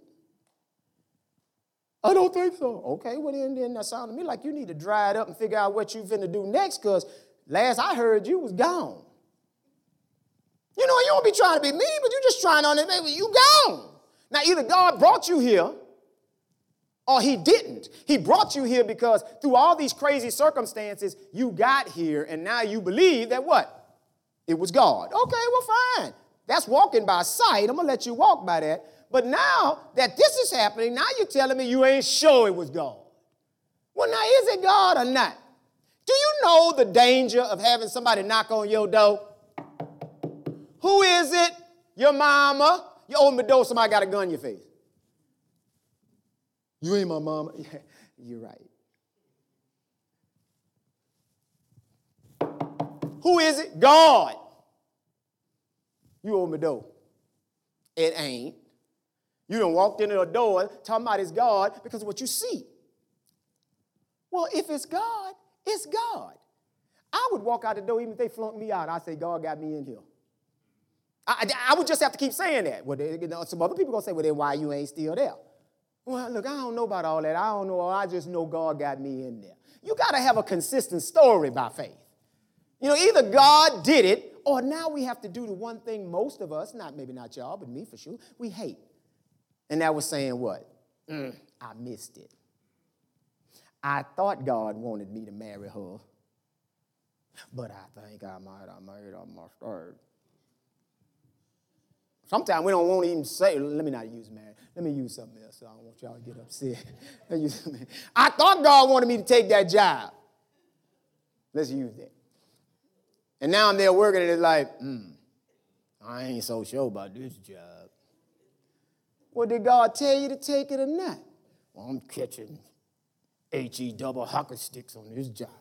I don't think so. Okay, well, then, then that sounded to me like you need to dry it up and figure out what you're finna do next, because last I heard you was gone. You know, you don't be trying to be mean, but you just trying on it, baby. You gone. Now, either God brought you here or he didn't. He brought you here because through all these crazy circumstances, you got here, and now you believe that what? It was God. Okay, well, fine. That's walking by sight. I'm going to let you walk by that. But now that this is happening, now you're telling me you ain't sure it was God. Well, now, is it God or not? Do you know the danger of having somebody knock on your door? Who is it? Your mama? You open the door, somebody got a gun in your face. You ain't my mama. Yeah, you're right. Who is it? God. You open the door. It ain't. You done walked into a door talking about it's God because of what you see. Well, if it's God, it's God. I would walk out the door even if they flunked me out. I'd say, God got me in here. I, I, I would just have to keep saying that. Well, they, you know, some other people going to say, well, then why you ain't still there? Well, look, I don't know about all that. I don't know. I just know God got me in there. You got to have a consistent story by faith. You know, either God did it, or now we have to do the one thing most of us, not maybe not y'all, but me for sure, we hate. And that was saying what? Mm, I missed it. I thought God wanted me to marry her, but I think I might have made a mistake. Sometimes we don't want to even say, let me not use marriage. Let me use something else so I don't want y'all to get upset. Let me use something. I thought God wanted me to take that job. Let's use that. And now I'm there working and it's like, hmm, I ain't so sure about this job. Well, did God tell you to take it or not? Well, I'm catching H E double hockey sticks on this job.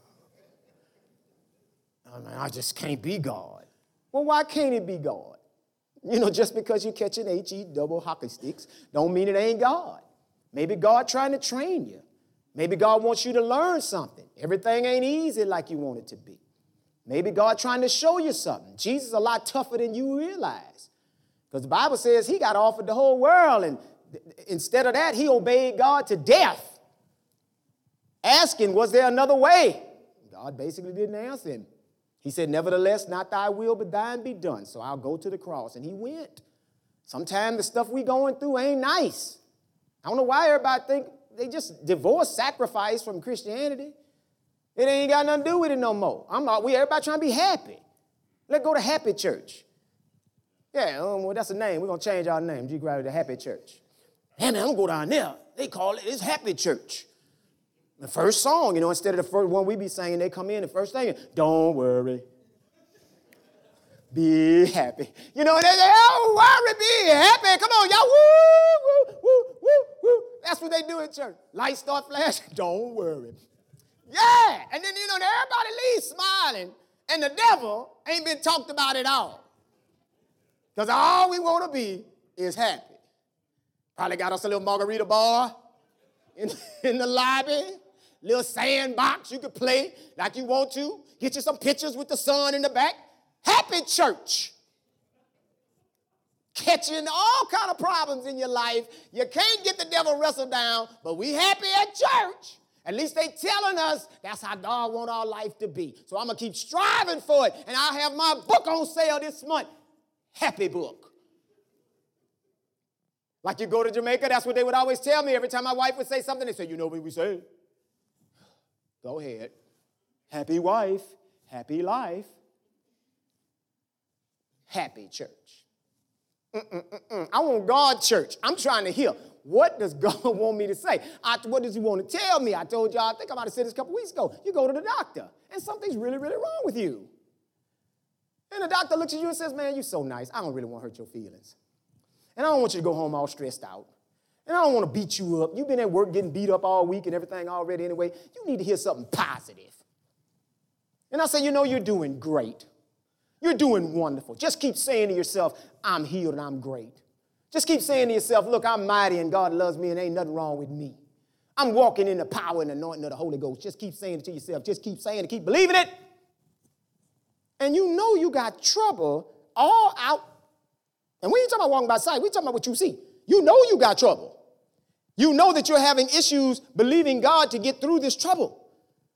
I mean, I just can't be God. Well, why can't it be God? You know, just because you're catching H E double hockey sticks don't mean it ain't God. Maybe God trying to train you. Maybe God wants you to learn something. Everything ain't easy like you want it to be. Maybe God trying to show you something. Jesus is a lot tougher than you realize. Because the Bible says he got offered the whole world, and instead of that, he obeyed God to death. Asking, was there another way? God basically didn't answer him. He said, nevertheless, not thy will, but thine be done. So I'll go to the cross. And he went. Sometimes the stuff we going through ain't nice. I don't know why everybody think they just divorce sacrifice from Christianity. It ain't got nothing to do with it no more. I'm not, we everybody trying to be happy. Let's go to Happy Church. Yeah, um, well, that's the name. We're going to change our name. G. Crowder to Happy Church. Hey, man, I'm going to go down there. They call it, it's Happy Church. The first song, you know, instead of the first one we be singing, they come in, the first thing, don't worry, be happy. You know, they say, oh, worry, be happy. Come on, y'all, woo, woo, woo, woo, woo. That's what they do in church. Lights start flashing, don't worry. Yeah, and then, you know, everybody leaves smiling, and the devil ain't been talked about at all. Because all we want to be is happy. Probably got us a little margarita bar in, in the lobby, little sandbox you could play like you want to. Get you some pictures with the sun in the back. Happy church. Catching all kind of problems in your life. You can't get the devil wrestled down, but we happy at church. At least they telling us that's how God want our life to be. So I'm going to keep striving for it, and I'll have my book on sale this month. Happy book. Like you go to Jamaica, that's what they would always tell me. Every time my wife would say something, they say, you know what we say? Go ahead. Happy wife, happy life, happy church. Mm-mm-mm-mm. I want God church. I'm trying to hear. What does God want me to say? I, what does he want to tell me? I told y'all, I think I might have said this a couple weeks ago. You go to the doctor, and something's really, really wrong with you. And the doctor looks at you and says, man, you're so nice. I don't really want to hurt your feelings. And I don't want you to go home all stressed out. And I don't want to beat you up. You've been at work getting beat up all week and everything already anyway. You need to hear something positive. And I say, you know, you're doing great. You're doing wonderful. Just keep saying to yourself, I'm healed and I'm great. Just keep saying to yourself, look, I'm mighty and God loves me and ain't nothing wrong with me. I'm walking in the power and anointing of the Holy Ghost. Just keep saying it to yourself. Just keep saying it. Keep believing it. And you know you got trouble all out. And we ain't talking about walking by sight. We talking about what you see. You know you got trouble. You know that you're having issues believing God to get through this trouble.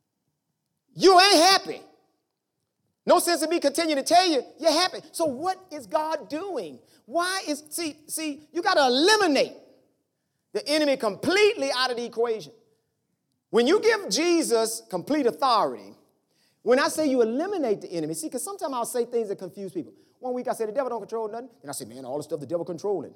You ain't happy. No sense in me continue to tell you you're happy. So what is God doing? Why is, see, see, you got to eliminate the enemy completely out of the equation. When you give Jesus complete authority, when I say you eliminate the enemy, see, because sometimes I'll say things that confuse people. One week I say the devil don't control nothing. Then I say, man, all the stuff the devil controlling.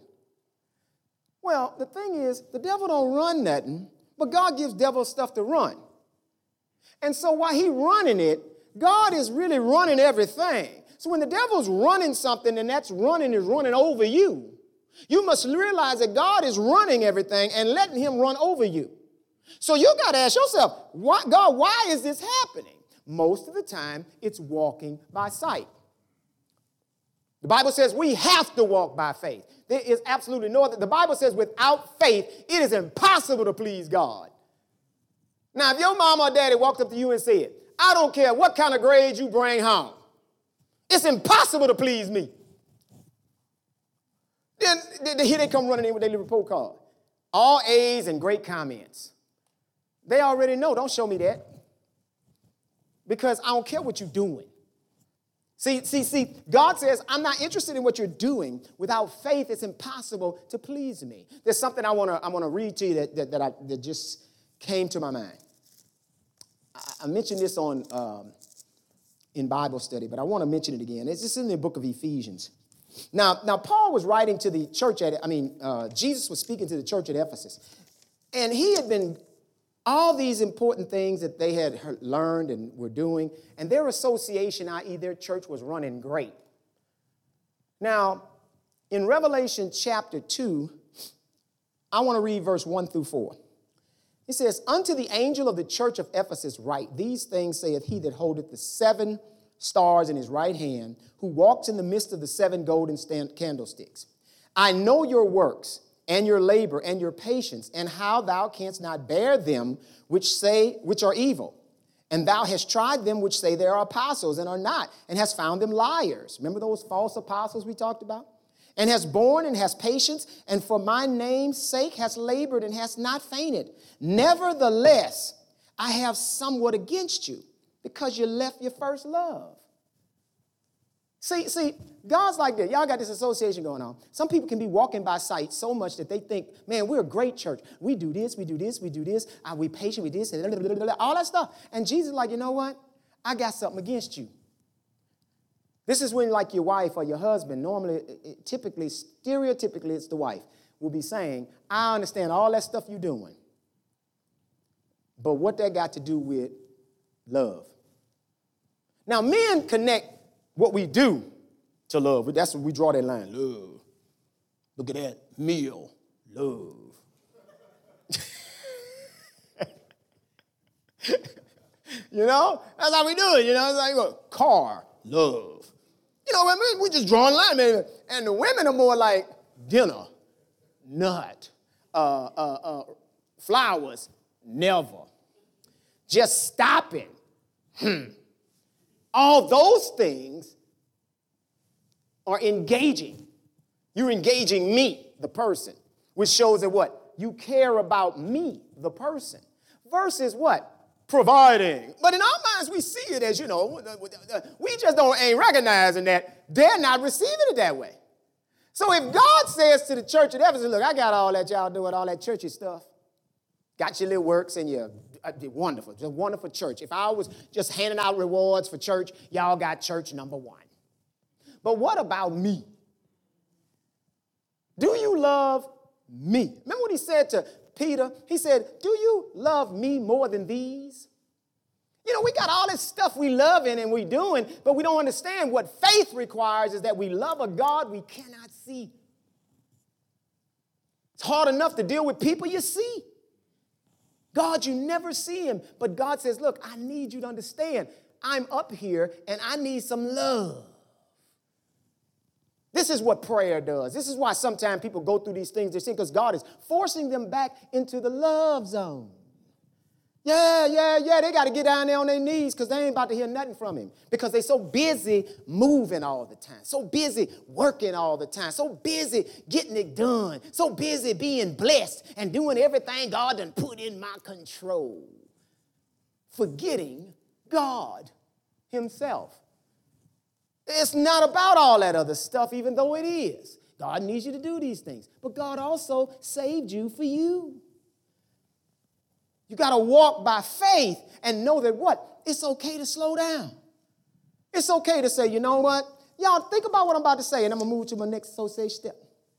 Well, the thing is, the devil don't run nothing, but God gives devil stuff to run. And so while he running it, God is really running everything. So when the devil's running something and that's running is running over you, you must realize that God is running everything and letting him run over you. So you got to ask yourself, why, God, why is this happening? Most of the time, it's walking by sight. The Bible says we have to walk by faith. There is absolutely no other. The Bible says without faith, it is impossible to please God. Now, if your mom or daddy walked up to you and said, I don't care what kind of grades you bring home, it's impossible to please me. Then, then here they come running in with their little report card. All A's and great comments. They already know. Don't show me that. Because I don't care what you're doing. See, see, see, God says, I'm not interested in what you're doing. Without faith, it's impossible to please me. There's something I want to I want to read to you that, that, that, I, that just came to my mind. I, I mentioned this on um, in Bible study, but I want to mention it again. It's just in the book of Ephesians. Now, now Paul was writing to the church at, I mean, uh, Jesus was speaking to the church at Ephesus. And he had been all these important things that they had learned and were doing, and their association, that is their church, was running great. Now, in Revelation chapter two, I want to read verse one through four. It says, unto the angel of the church of Ephesus write, these things saith he that holdeth the seven stars in his right hand, who walks in the midst of the seven golden stand- candlesticks. I know your works, and your labor, and your patience, and how thou canst not bear them which say, which are evil. And thou hast tried them which say they are apostles, and are not, and hast found them liars. Remember those false apostles we talked about? And hast borne, and hast patience, and for my name's sake hast labored, and hast not fainted. Nevertheless, I have somewhat against you, because you left your first love. See, see, God's like that. Y'all got this association going on. Some people can be walking by sight so much that they think, man, we're a great church. We do this, we do this, we do this. Are we patient with this? All that stuff. And Jesus is like, you know what? I got something against you. This is when, like, your wife or your husband, normally, it, typically, stereotypically, it's the wife, will be saying, I understand all that stuff you're doing. But what that got to do with love? Now, men connect what we do to love. That's when we draw that line. Love. Look at that meal. Love. You know? That's how we do it. You know? It's like, look, car. Love. You know, we just drawing a line, man. And the women are more like dinner. Nut. Uh, uh, uh, flowers. Never. Just stopping. Hmm. All those things are engaging. You're engaging me, the person, which shows that what? You care about me, the person, versus what? Providing. But in our minds, we see it as, you know, we just don't ain't recognizing that they're not receiving it that way. So if God says to the church at Ephesus, look, I got all that y'all doing, all that churchy stuff. Got your little works and your uh, wonderful, just wonderful church. If I was just handing out rewards for church, y'all got church number one. But what about me? Do you love me? Remember what he said to Peter? He said, do you love me more than these? You know, we got all this stuff we loving and we doing, but we don't understand what faith requires is that we love a God we cannot see. It's hard enough to deal with people you see. God, you never see him. But God says, look, I need you to understand. I'm up here and I need some love. This is what prayer does. This is why sometimes people go through these things they think because God is forcing them back into the love zone. Yeah, yeah, yeah, they got to get down there on their knees because they ain't about to hear nothing from him because they're so busy moving all the time, so busy working all the time, so busy getting it done, so busy being blessed and doing everything God done put in my control, forgetting God himself. It's not about all that other stuff, even though it is. God needs you to do these things, but God also saved you for you. You got to walk by faith and know that what? It's okay to slow down. It's okay to say, you know what? Y'all think about what I'm about to say, and I'm going to move to my next association step.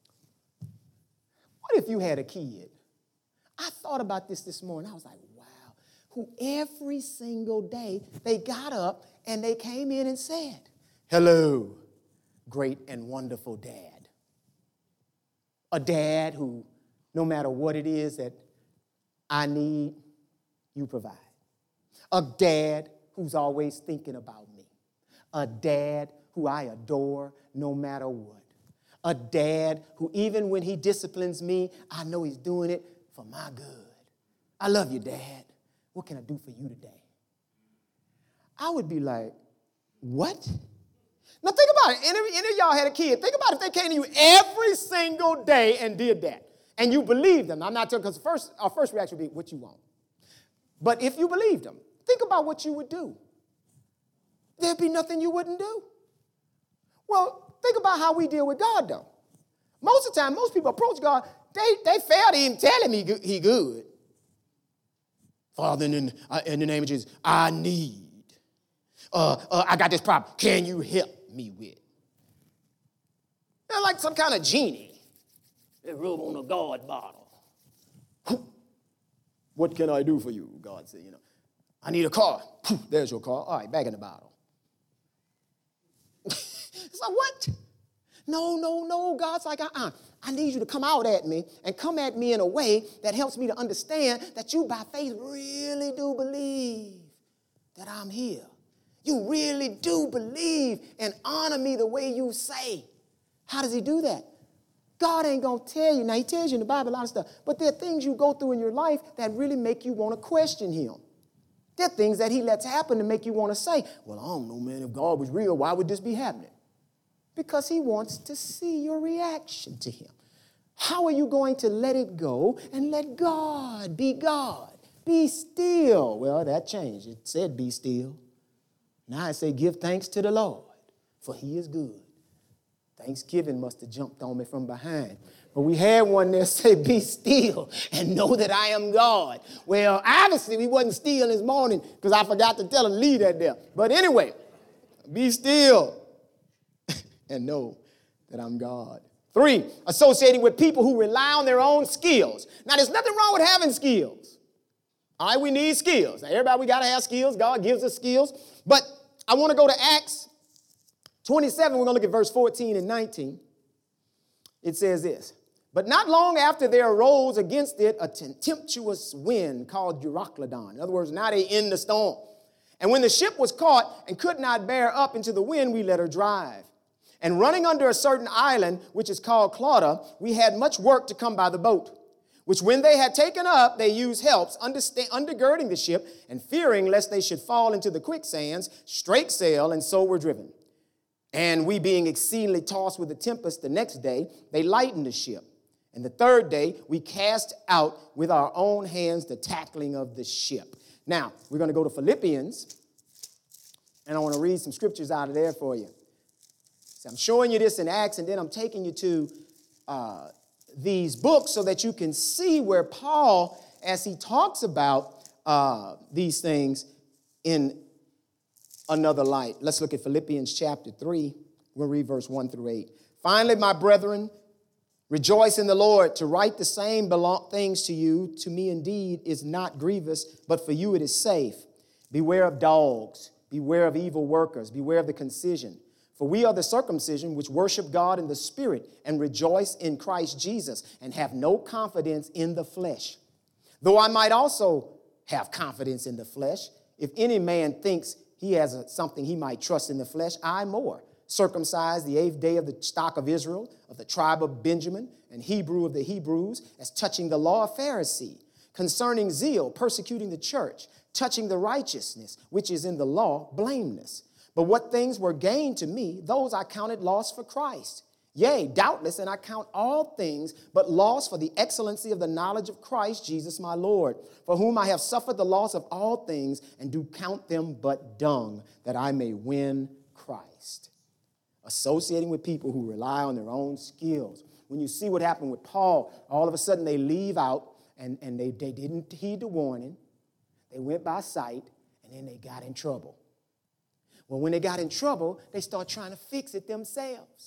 What if you had a kid? I thought about this this morning. I was like, wow, who every single day they got up and they came in and said, hello, great and wonderful dad. A dad who, no matter what it is that I need, you provide. A dad who's always thinking about me. A dad who I adore no matter what. A dad who even when he disciplines me, I know he's doing it for my good. I love you, Dad. What can I do for you today? I would be like, what? Now think about it. Any, any of y'all had a kid. Think about if they came to you every single day and did that. And you believed them. I'm not telling because first our first reaction would be what you want. But if you believed them, think about what you would do. There'd be nothing you wouldn't do. Well, think about how we deal with God, though. Most of the time, most people approach God, they, they fail to even tell him he, he good. Father, in, uh, in the name of Jesus, I need. Uh, uh, I got this problem. Can you help me with? They're like some kind of genie. They rub on a God bottle. What can I do for you? God said, you know, I need a car. There's your car. All right, back in the bottle. It's like, what? No, no, no. God's like, uh-uh. I need you to come out at me and come at me in a way that helps me to understand that you by faith really do believe that I'm here. You really do believe and honor me the way you say. How does he do that? God ain't going to tell you. Now, he tells you in the Bible a lot of stuff, but there are things you go through in your life that really make you want to question him. There are things that he lets happen to make you want to say, well, I don't know, man, if God was real, why would this be happening? Because he wants to see your reaction to him. How are you going to let it go and let God be God? Be still. Well, that changed. It said be still. Now I say give thanks to the Lord, for he is good. Thanksgiving must have jumped on me from behind. But we had one there say, be still and know that I am God. Well, obviously we wasn't still this morning because I forgot to tell him to leave that there. But anyway, be still and know that I'm God. Three, associating with people who rely on their own skills. Now, there's nothing wrong with having skills. All right, we need skills. Now, everybody, we got to have skills. God gives us skills. But I want to go to Acts twenty-seven. We're going to look at verse fourteen and nineteen. It says this. But not long after there arose against it a tempestuous wind called Euroclydon. In other words, now they're in the storm. And when the ship was caught and could not bear up into the wind, we let her drive. And running under a certain island, which is called Clauda, we had much work to come by the boat, which when they had taken up, they used helps, undergirding the ship, and fearing lest they should fall into the quicksands, straight sail, and so were driven. And we being exceedingly tossed with the tempest the next day, they lightened the ship. And the third day, we cast out with our own hands the tackling of the ship. Now, we're going to go to Philippians, and I want to read some scriptures out of there for you. It So I'm showing you this in Acts, and then I'm taking you to uh, these books so that you can see where Paul, as he talks about uh, these things in another light. Let's look at Philippians chapter three. We'll read verse one through eight. Finally, my brethren, rejoice in the Lord. To write the same belong things to you, to me indeed, is not grievous, but for you it is safe. Beware of dogs. Beware of evil workers. Beware of the concision. For we are the circumcision which worship God in the Spirit and rejoice in Christ Jesus and have no confidence in the flesh. Though I might also have confidence in the flesh, if any man thinks he has a, something he might trust in the flesh, I more. Circumcised the eighth day of the stock of Israel, of the tribe of Benjamin, and Hebrew of the Hebrews, as touching the law, of Pharisee, concerning zeal, persecuting the church, touching the righteousness which is in the law, blameless. But what things were gained to me, those I counted loss for Christ. Yea, doubtless, and I count all things but loss for the excellency of the knowledge of Christ Jesus my Lord, for whom I have suffered the loss of all things, and do count them but dung, that I may win Christ. Associating with people who rely on their own skills. When you see what happened with Paul, all of a sudden they leave out, and, and they, they didn't heed the warning. They went by sight, and then they got in trouble. Well, when they got in trouble, they start trying to fix it themselves.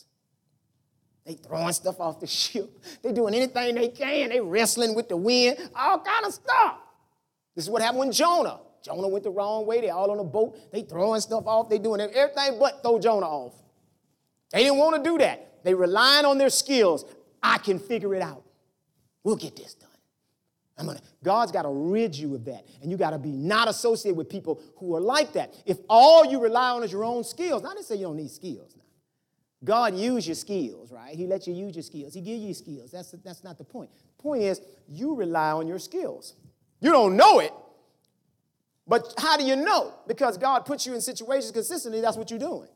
They throwing stuff off the ship. They doing anything they can. They wrestling with the wind, all kind of stuff. This is what happened with Jonah. Jonah went the wrong way. They all on a boat. They throwing stuff off. They doing everything but throw Jonah off. They didn't want to do that. They relying on their skills. I can figure it out. We'll get this done. I'm gonna, God's got to rid you of that. And you got to be not associated with people who are like that. If all you rely on is your own skills, now I didn't say you don't need skills. Now. God used your skills, right? He let you use your skills. He give you skills. That's, that's not the point. The point is you rely on your skills. You don't know it, but how do you know? Because God puts you in situations consistently, that's what you're doing.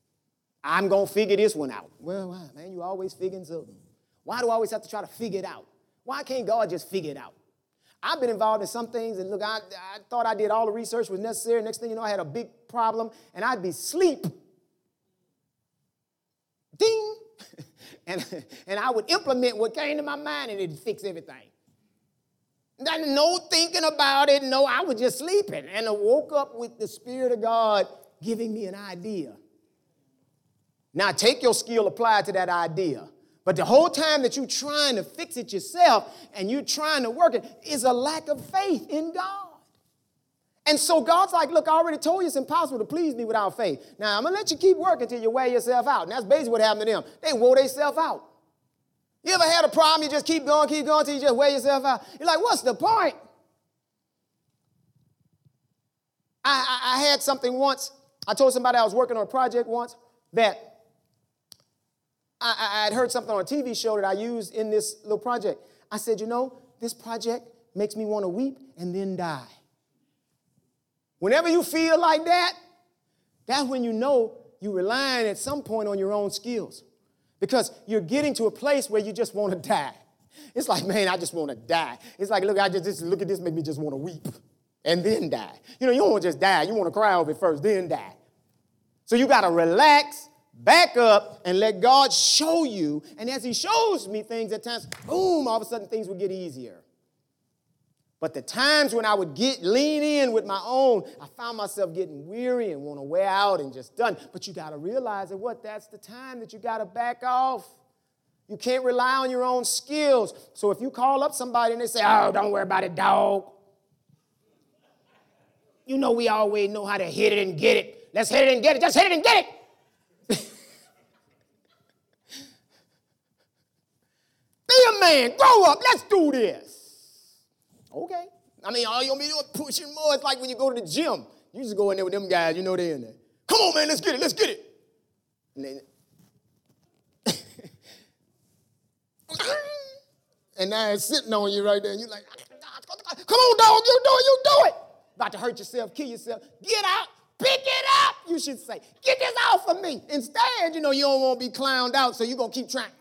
I'm going to figure this one out. Well, why, man, you always figuring something. Why do I always have to try to figure it out? Why can't God just figure it out? I've been involved in some things, and look, I, I thought I did all the research was necessary. Next thing you know, I had a big problem, and I'd be asleep. Ding! and, and I would implement what came to my mind, and it'd fix everything. No thinking about it, no, I was just sleeping. And I woke up with the Spirit of God giving me an idea. Now, take your skill, apply it to that idea. But the whole time that you're trying to fix it yourself and you're trying to work it is a lack of faith in God. And so God's like, look, I already told you it's impossible to please me without faith. Now, I'm going to let you keep working until you wear yourself out. And that's basically what happened to them. They wore themselves out. You ever had a problem, you just keep going, keep going until you just wear yourself out? You're like, what's the point? I, I, I had something once. I told somebody I was working on a project once that I, I had heard something on a T V show that I used in this little project. I said, you know, this project makes me want to weep and then die. Whenever you feel like that, that's when you know you're relying at some point on your own skills. Because you're getting to a place where you just want to die. It's like, man, I just want to die. It's like, look, I just, just look at this, make me just want to weep and then die. You know, you don't want to just die. You want to cry over it first, then die. So you got to relax, back up, and let God show you. And as he shows me things at times, boom, all of a sudden things would get easier. But the times when I would get lean in with my own, I found myself getting weary and want to wear out and just done. But you got to realize that what? That's the time that you got to back off. You can't rely on your own skills. So if you call up somebody and they say, oh, don't worry about it, dog. You know we always know how to hit it and get it. Let's hit it and get it. Just hit it and get it. Be a man. Grow up. Let's do this. Okay. I mean, all you want me to do is pushing more. It's like when you go to the gym. You just go in there with them guys. You know they're in there. Come on, man. Let's get it. Let's get it. And, they, and now it's sitting on you right there. And you're like, come on, dog. You do it. You do it. About to hurt yourself, kill yourself. Get out. Pick it up, you should say. Get this off of me. Instead, you know, you don't want to be clowned out, so you're going to keep trying.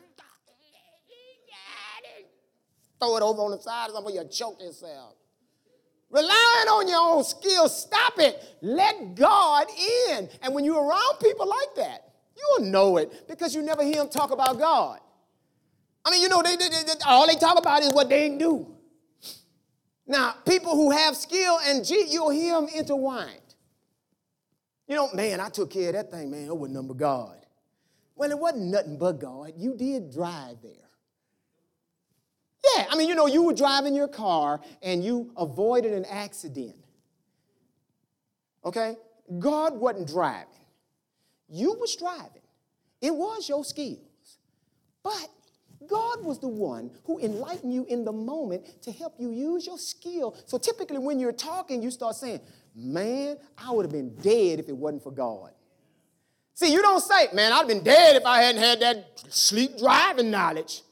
Throw it over on the side or something, you'll choke yourself. Relying on your own skills, stop it. Let God in. And when you're around people like that, You'll know it because you never hear them talk about God. I mean, you know, they, they, they, all they talk about is what they can do. Now, people who have skill and G, you'll hear them intertwined. You know, man, I took care of that thing, man. It wasn't nothing but God. Well, it wasn't nothing but God. You did drive there. Yeah, I mean, you know, you were driving your car and you avoided an accident. Okay? God wasn't driving. You was driving. It was your skills. But God was the one who enlightened you in the moment to help you use your skill. So typically when you're talking, you start saying, man, I would have been dead if it wasn't for God. See, you don't say, man, I'd have been dead if I hadn't had that sleep driving knowledge.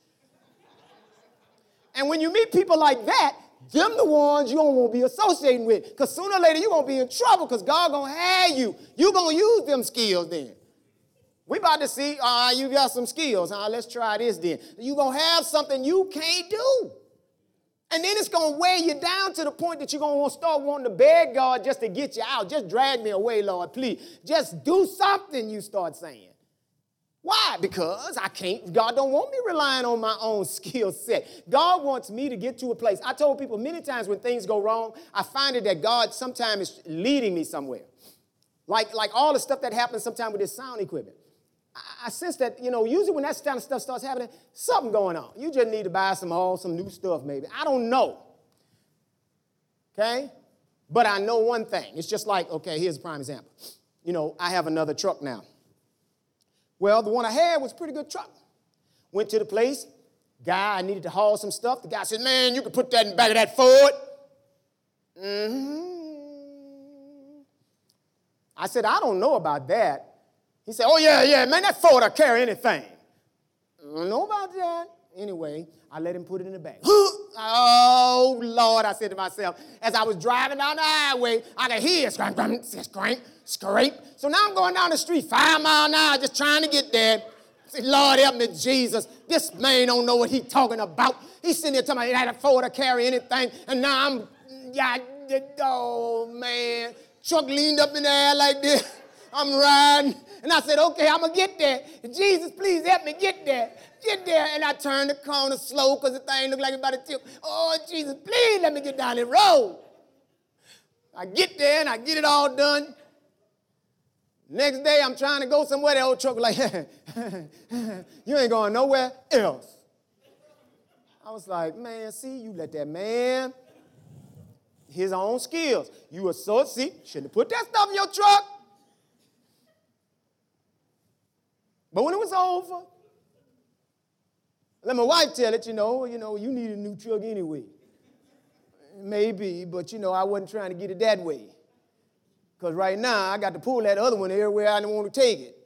And when you meet people like that, them the ones you don't want to be associating with. Because sooner or later you're going to be in trouble because God going to have you. You're going to use them skills then. We about to see, uh, you got some skills, huh? Let's try this then. You're going to have something you can't do. And then it's going to weigh you down to the point that you're going to start wanting to beg God just to get you out. Just drag me away, Lord, please. Just do something, you start saying. Why? Because I can't, God don't want me relying on my own skill set. God wants me to get to a place. I told people many times when things go wrong, I find it that God sometimes is leading me somewhere. Like, like all the stuff that happens sometimes with this sound equipment. I, I sense that, you know, usually when that kind of stuff starts happening, something going on. You just need to buy some all some new stuff maybe. I don't know. Okay? But I know one thing. It's just like, okay, here's a prime example. You know, I have another truck now. Well, the one I had was a pretty good truck. Went to the place. Guy, I needed to haul some stuff. The guy said, man, you can put that in the back of that Ford. Mm-hmm. I said, I don't know about that. He said, oh, yeah, yeah, man, that Ford will carry anything. I don't know about that. Anyway, I let him put it in the back. Oh, Lord, I said to myself, as I was driving down the highway, I could hear scrape, scrape, scrape. So now I'm going down the street five miles an hour just trying to get there. I said, Lord, help me, Jesus. This man don't know what he's talking about. He's sitting there telling me I had a Ford to carry anything, and now I'm, yeah, oh, man. Truck leaned up in the air like this. I'm riding. And I said, okay, I'm going to get there. Jesus, please help me get there. Get there. And I turned the corner slow because the thing looked like it about to tip. Oh, Jesus, please let me get down the road. I get there and I get it all done. Next day, I'm trying to go somewhere. The old truck was like, you ain't going nowhere else. I was like, man, see, you let that man, his own skills. You were so, see, shouldn't have put that stuff in your truck. But when it was over, let my wife tell it, you know, you know, you need a new truck anyway. Maybe, but, you know, I wasn't trying to get it that way. Because right now, I got to pull that other one everywhere I didn't want to take it.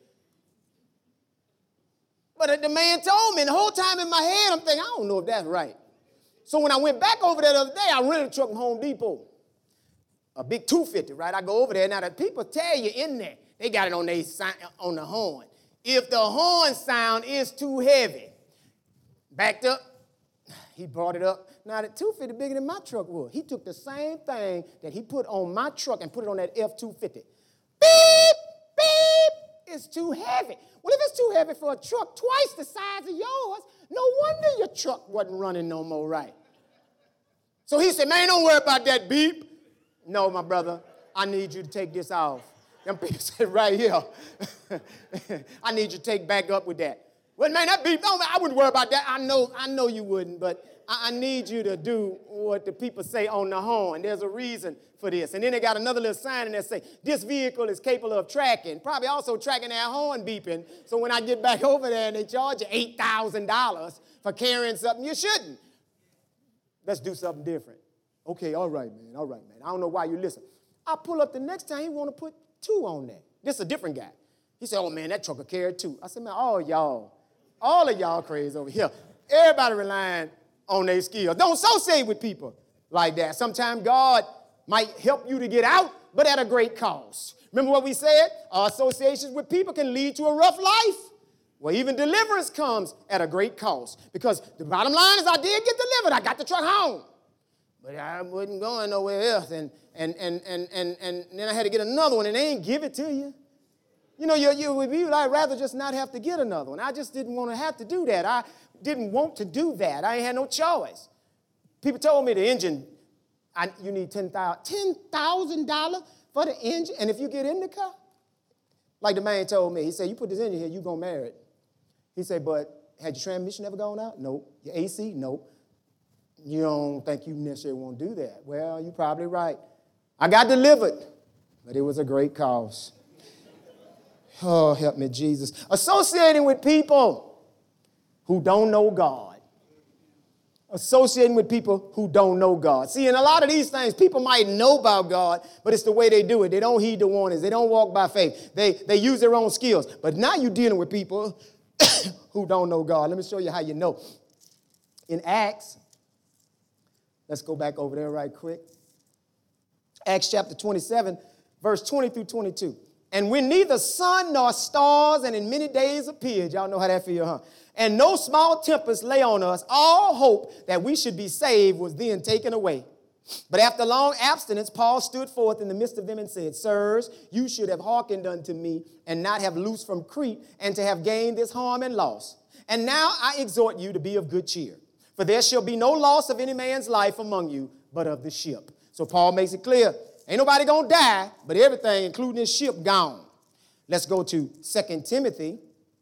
But the man told me, and the whole time in my head, I'm thinking, I don't know if that's right. So when I went back over there the other day, I rented a truck from Home Depot. A big two fifty, right? I go over there. Now, the people tell you in there, they got it on, they, on the horn. If the horn sound is too heavy, backed up, he brought it up. Now, the two fifty bigger than my truck was. He took the same thing that he put on my truck and put it on that F two fifty. Beep, beep, it's too heavy. Well, if it's too heavy for a truck twice the size of yours, no wonder your truck wasn't running no more right. So he said, man, don't worry about that beep. No, my brother, I need you to take this off. Them people said, right here. I need you to take back up with that. Well, man, that beep, no, I wouldn't worry about that. I know, I know you wouldn't, but I, I need you to do what the people say on the horn. There's a reason for this. And then they got another little sign in there say, this vehicle is capable of tracking, probably also tracking that horn beeping. So when I get back over there and they charge you eight thousand dollars for carrying something you shouldn't, let's do something different. Okay, all right, man, all right, man. I don't know why you listen. I pull up the next time, he want to put two on there. This is a different guy. He said, oh, man, that truck will carry two. I said, man, all y'all, all of y'all crazy over here. Everybody relying on their skills. Don't associate with people like that. Sometimes God might help you to get out, but at a great cost. Remember what we said? Our associations with people can lead to a rough life. Well, even deliverance comes at a great cost. Because the bottom line is I did get delivered. I got the truck home. But I wasn't going nowhere else. And, and, and, and, and, and then I had to get another one, and they didn't give it to you. You know, you, you would be like, rather just not have to get another one. I just didn't want to have to do that. I didn't want to do that. I ain't had no choice. People told me the engine, I, you need ten thousand dollars for the engine. And if you get in the car, like the man told me, he said, you put this engine here, you're going to marry it. He said, but had your transmission ever gone out? Nope. Your A C? Nope. You don't think you necessarily want to do that. Well, you're probably right. I got delivered, but it was a great cause. Oh, help me, Jesus. Associating with people who don't know God. Associating with people who don't know God. See, in a lot of these things, people might know about God, but it's the way they do it. They don't heed the warnings. They don't walk by faith. They, they use their own skills. But now you're dealing with people who don't know God. Let me show you how you know. In Acts, let's go back over there right quick. Acts chapter twenty-seven, verse twenty through twenty-two. And when neither sun nor stars and in many days appeared, y'all know how that feels, huh? And no small tempest lay on us, all hope that we should be saved was then taken away. But after long abstinence, Paul stood forth in the midst of them and said, Sirs, you should have hearkened unto me and not have loosed from Crete and to have gained this harm and loss. And now I exhort you to be of good cheer, for there shall be no loss of any man's life among you, but of the ship. So Paul makes it clear, ain't nobody gonna die, but everything, including this ship, gone. Let's go to Second Timothy,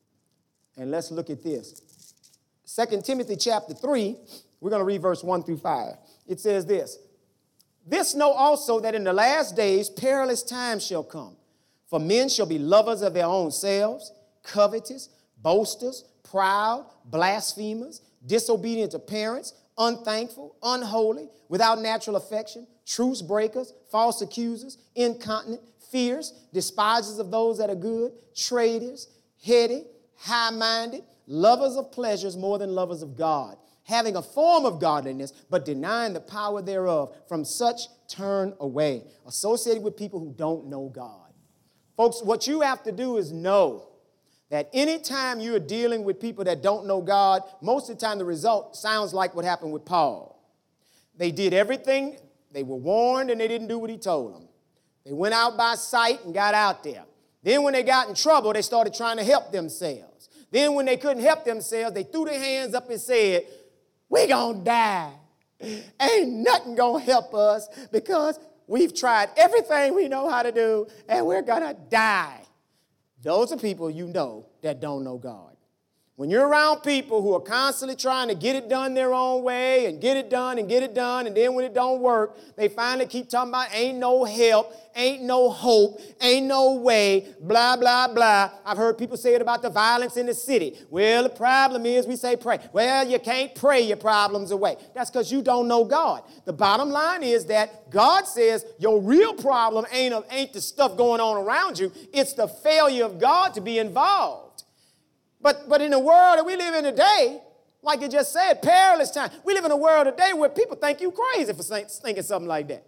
and let's look at this. Second Timothy chapter three, we're gonna read verse one through five. It says this, This know also that in the last days perilous times shall come, for men shall be lovers of their own selves, covetous, boasters, proud, blasphemers, disobedient to parents, unthankful, unholy, without natural affection, truce breakers, false accusers, incontinent, fierce, despisers of those that are good, traitors, heady, high-minded, lovers of pleasures more than lovers of God, having a form of godliness, but denying the power thereof. From such turn away. Associated with people who don't know God. Folks, what you have to do is know that anytime you're dealing with people that don't know God, most of the time the result sounds like what happened with Paul. They did everything. They were warned and they didn't do what he told them. They went out by sight and got out there. Then when they got in trouble, they started trying to help themselves. Then when they couldn't help themselves, they threw their hands up and said, we're going to die. Ain't nothing going to help us because we've tried everything we know how to do and we're going to die. Those are people you know that don't know God. When you're around people who are constantly trying to get it done their own way and get it done and get it done, and then when it don't work, they finally keep talking about ain't no help, ain't no hope, ain't no way, blah, blah, blah. I've heard people say it about the violence in the city. Well, the problem is we say pray. Well, you can't pray your problems away. That's because you don't know God. The bottom line is that God says your real problem ain't, ain't the stuff going on around you. It's the failure of God to be involved. But, but in the world that we live in today, like you just said, perilous time. We live in a world today where people think you crazy for thinking something like that.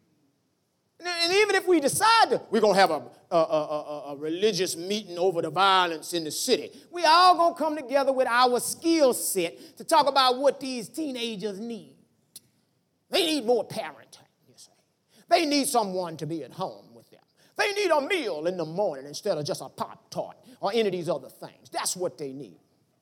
And, and even if we decide to, we're going to have a, a, a, a religious meeting over the violence in the city, we all going to come together with our skill set to talk about what these teenagers need. They need more parenting, you say. They need someone to be at home with them. They need a meal in the morning instead of just a Pop-Tart or any of these other things. That's what they need.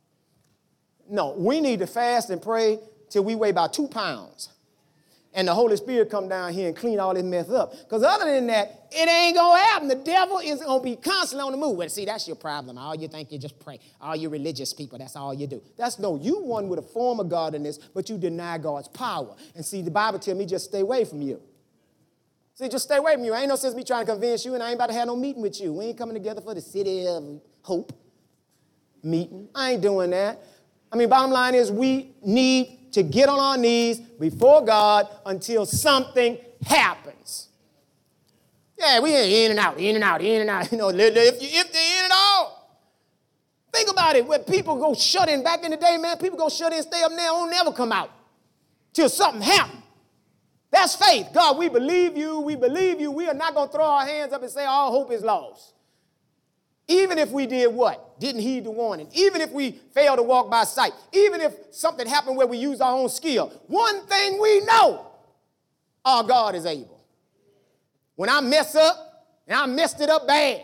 No, we need to fast and pray till we weigh about two pounds. And the Holy Spirit come down here and clean all this mess up. Because other than that, it ain't going to happen. The devil is going to be constantly on the move. Well, see, that's your problem. All you think you just pray. All you religious people, that's all you do. That's no, you one with a form of godliness, but you deny God's power. And see, the Bible tells me just stay away from you. See, just stay away from you. I ain't no sense me trying to convince you, and I ain't about to have no meeting with you. We ain't coming together for the City of Hope meeting. I ain't doing that. I mean, bottom line is we need to get on our knees before God until something happens. Yeah, we ain't in and out, in and out, in and out. You know, if, you, if they're in and out. Think about it. When people go shut in, back in the day, man, people go shut in, stay up there, don't never come out till something happens. That's faith. God, we believe you. We believe you. We are not going to throw our hands up and say all hope is lost. Even if we did what? Didn't heed the warning. Even if we failed to walk by sight. Even if something happened where we used our own skill. One thing we know, our God is able. When I mess up, and I messed it up bad,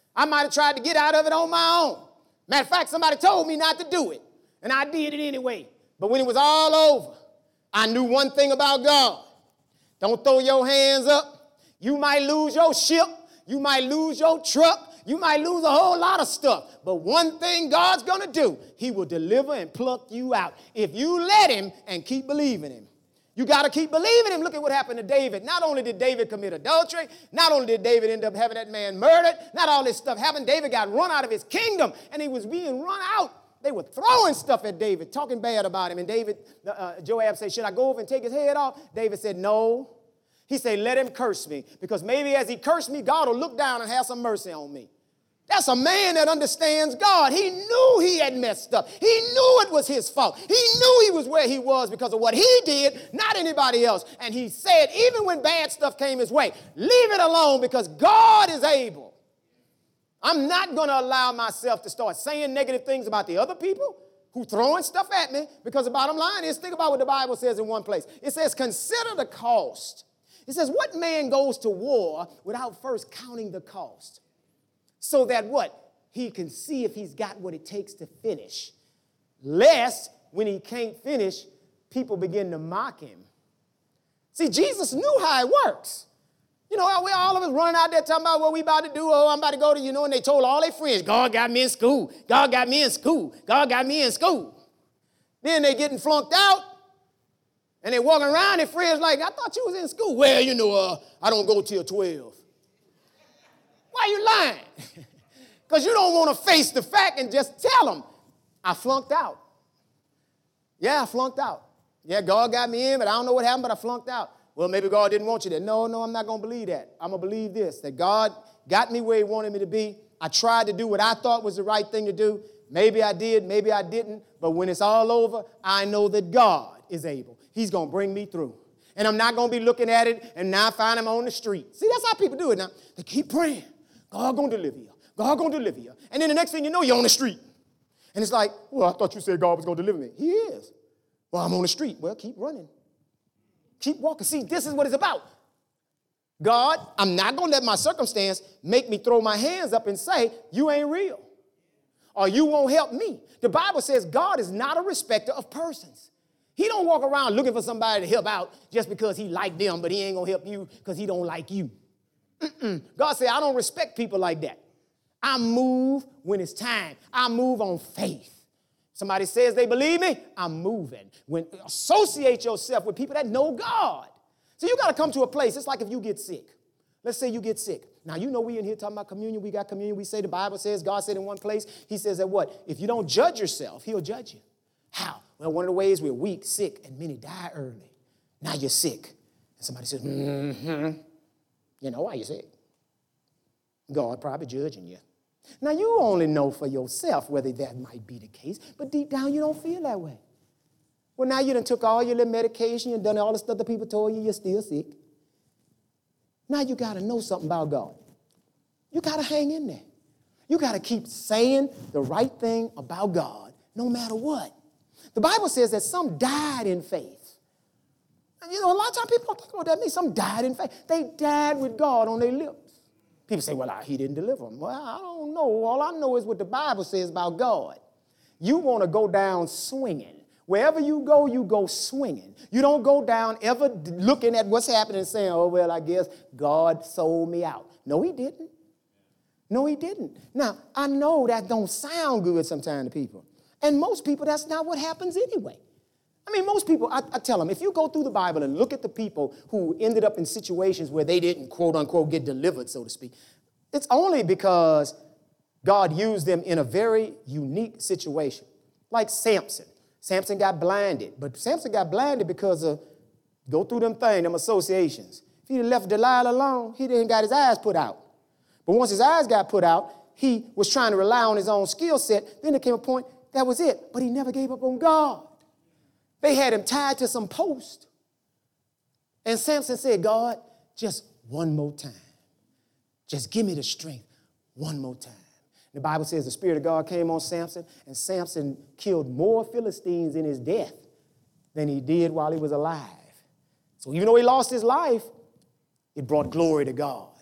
I might have tried to get out of it on my own. Matter of fact, somebody told me not to do it, and I did it anyway. But when it was all over, I knew one thing about God. Don't throw your hands up. You might lose your ship. You might lose your truck. You might lose a whole lot of stuff. But one thing God's going to do, he will deliver and pluck you out if you let him and keep believing him. You got to keep believing him. Look at what happened to David. Not only did David commit adultery, not only did David end up having that man murdered, not all this stuff happened. David got run out of his kingdom, and he was being run out. They were throwing stuff at David, talking bad about him. And David, uh, Joab said, should I go over and take his head off? David said, no. He said, let him curse me, because maybe as he cursed me, God will look down and have some mercy on me. That's a man that understands God. He knew he had messed up. He knew it was his fault. He knew he was where he was because of what he did, not anybody else. And he said, even when bad stuff came his way, leave it alone because God is able. I'm not going to allow myself to start saying negative things about the other people who throwing stuff at me, because the bottom line is, think about what the Bible says in one place. It says, consider the cost. It says, what man goes to war without first counting the cost? So that what? He can see if he's got what it takes to finish. Lest, when he can't finish, people begin to mock him. See, Jesus knew how it works. You know, we all of us running out there talking about what we about to do. Oh, I'm about to go to, you know, and they told all their friends, God got me in school. God got me in school. God got me in school. Then they getting flunked out. And they walking around, their friends like, I thought you was in school. Well, you know, uh, I don't go till twelve. Why are you lying? Because you don't want to face the fact and just tell them, I flunked out. Yeah, I flunked out. Yeah, God got me in, but I don't know what happened, but I flunked out. Well, maybe God didn't want you there. No, no, I'm not going to believe that. I'm going to believe this, that God got me where he wanted me to be. I tried to do what I thought was the right thing to do. Maybe I did, maybe I didn't. But when it's all over, I know that God is able. He's going to bring me through. And I'm not going to be looking at it and now find him on the street. See, that's how people do it now. They keep praying. God going to deliver you. God going to deliver you. And then the next thing you know, you're on the street. And it's like, well, I thought you said God was going to deliver me. He is. Well, I'm on the street. Well, keep running. Keep walking. See, this is what it's about. God, I'm not going to let my circumstance make me throw my hands up and say, you ain't real. Or you won't help me. The Bible says God is not a respecter of persons. He don't walk around looking for somebody to help out just because he like them, but he ain't going to help you because he don't like you. Mm-mm. God said, I don't respect people like that. I move when it's time. I move on faith. Somebody says they believe me, I'm moving. When associate yourself with people that know God. So you got to come to a place. It's like if you get sick. Let's say you get sick. Now, you know we in here talking about communion. We got communion. We say the Bible says, God said in one place, he says that what? If you don't judge yourself, he'll judge you. How? Well, one of the ways we're weak, sick, and many die early. Now you're sick. And somebody says, mm-hmm. You know why you're sick. God probably judging you. Now, you only know for yourself whether that might be the case, but deep down you don't feel that way. Well, now you done took all your little medication, you've done all the stuff that people told you, you're still sick. Now you got to know something about God. You got to hang in there. You got to keep saying the right thing about God, no matter what. The Bible says that some died in faith. And you know, a lot of times people don't think about that means. Some died in faith. They died with God on their lips. People say, well, he didn't deliver them. Well, I don't know. All I know is what the Bible says about God. You want to go down swinging. Wherever you go, you go swinging. You don't go down ever looking at what's happening and saying, oh, well, I guess God sold me out. No, he didn't. No, he didn't. Now, I know that don't sound good sometimes to people. And most people, that's not what happens anyway. I mean, most people, I, I tell them, if you go through the Bible and look at the people who ended up in situations where they didn't, quote unquote, get delivered, so to speak, it's only because God used them in a very unique situation. Like Samson. Samson got blinded, but Samson got blinded because of, go through them things, them associations. If he'd left Delilah alone, he didn't got his eyes put out. But once his eyes got put out, he was trying to rely on his own skill set. Then there came a point, that was it. But he never gave up on God. They had him tied to some post. And Samson said, God, just one more time. Just give me the strength one more time. The Bible says the Spirit of God came on Samson, and Samson killed more Philistines in his death than he did while he was alive. So even though he lost his life, it brought glory to God.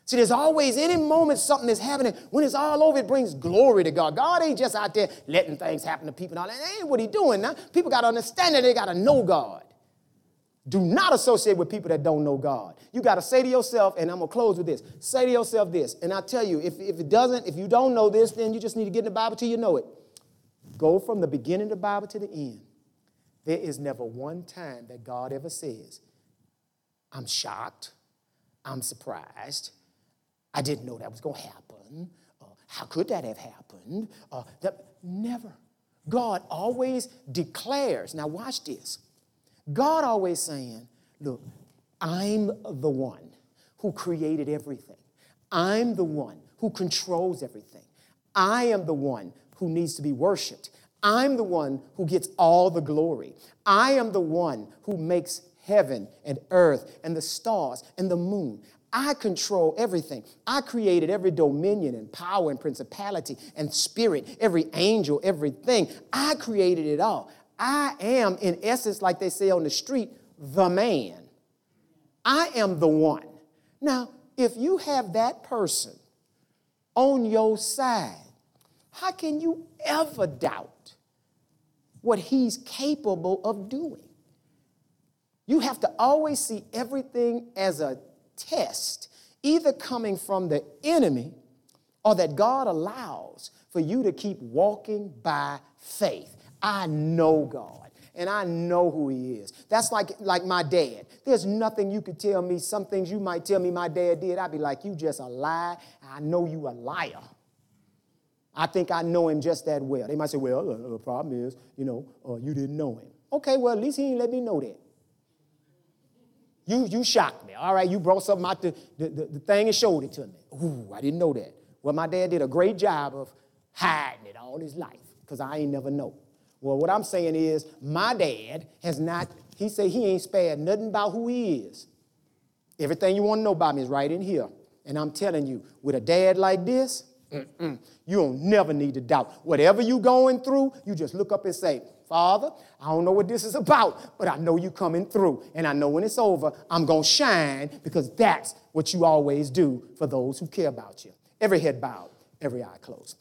See, there's always, any moment something is happening, when it's all over, it brings glory to God. God ain't just out there letting things happen to people and all that. That ain't what he's doing now. People got to understand that they got to know God. Do not associate with people that don't know God. You got to say to yourself, and I'm going to close with this, say to yourself this, and I tell you, if, if it doesn't, if you don't know this, then you just need to get in the Bible till you know it. Go from the beginning of the Bible to the end. There is never one time that God ever says, I'm shocked, I'm surprised, I didn't know that was going to happen. Uh, how could that have happened? Uh, that, never. God always declares. Now watch this. God always saying, look, I'm the one who created everything. I'm the one who controls everything. I am the one who needs to be worshiped. I'm the one who gets all the glory. I am the one who makes heaven and earth and the stars and the moon. I control everything. I created every dominion and power and principality and spirit, every angel, everything. I created it all. I am, in essence, like they say on the street, the man. I am the one. Now, if you have that person on your side, how can you ever doubt what he's capable of doing? You have to always see everything as a test, either coming from the enemy or that God allows for you to keep walking by faith. I know God, and I know who he is. That's like, like my dad. There's nothing you could tell me, some things you might tell me my dad did, I'd be like, you just a lie. I know you a liar. I think I know him just that well. They might say, well, the uh, uh, problem is, you know, uh, you didn't know him. Okay, well, at least he ain't let me know that. You, you shocked me. All right, you brought something out the, the, the, the thing and showed it to me. Ooh, I didn't know that. Well, my dad did a great job of hiding it all his life because I ain't never know. Well, what I'm saying is my dad has not, he said he ain't spared nothing about who he is. Everything you want to know about me is right in here. And I'm telling you, with a dad like this, mm-mm, you don't never need to doubt. Whatever you going through, you just look up and say, Father, I don't know what this is about, but I know you coming through. And I know when it's over, I'm going to shine because that's what you always do for those who care about you. Every head bowed, every eye closed.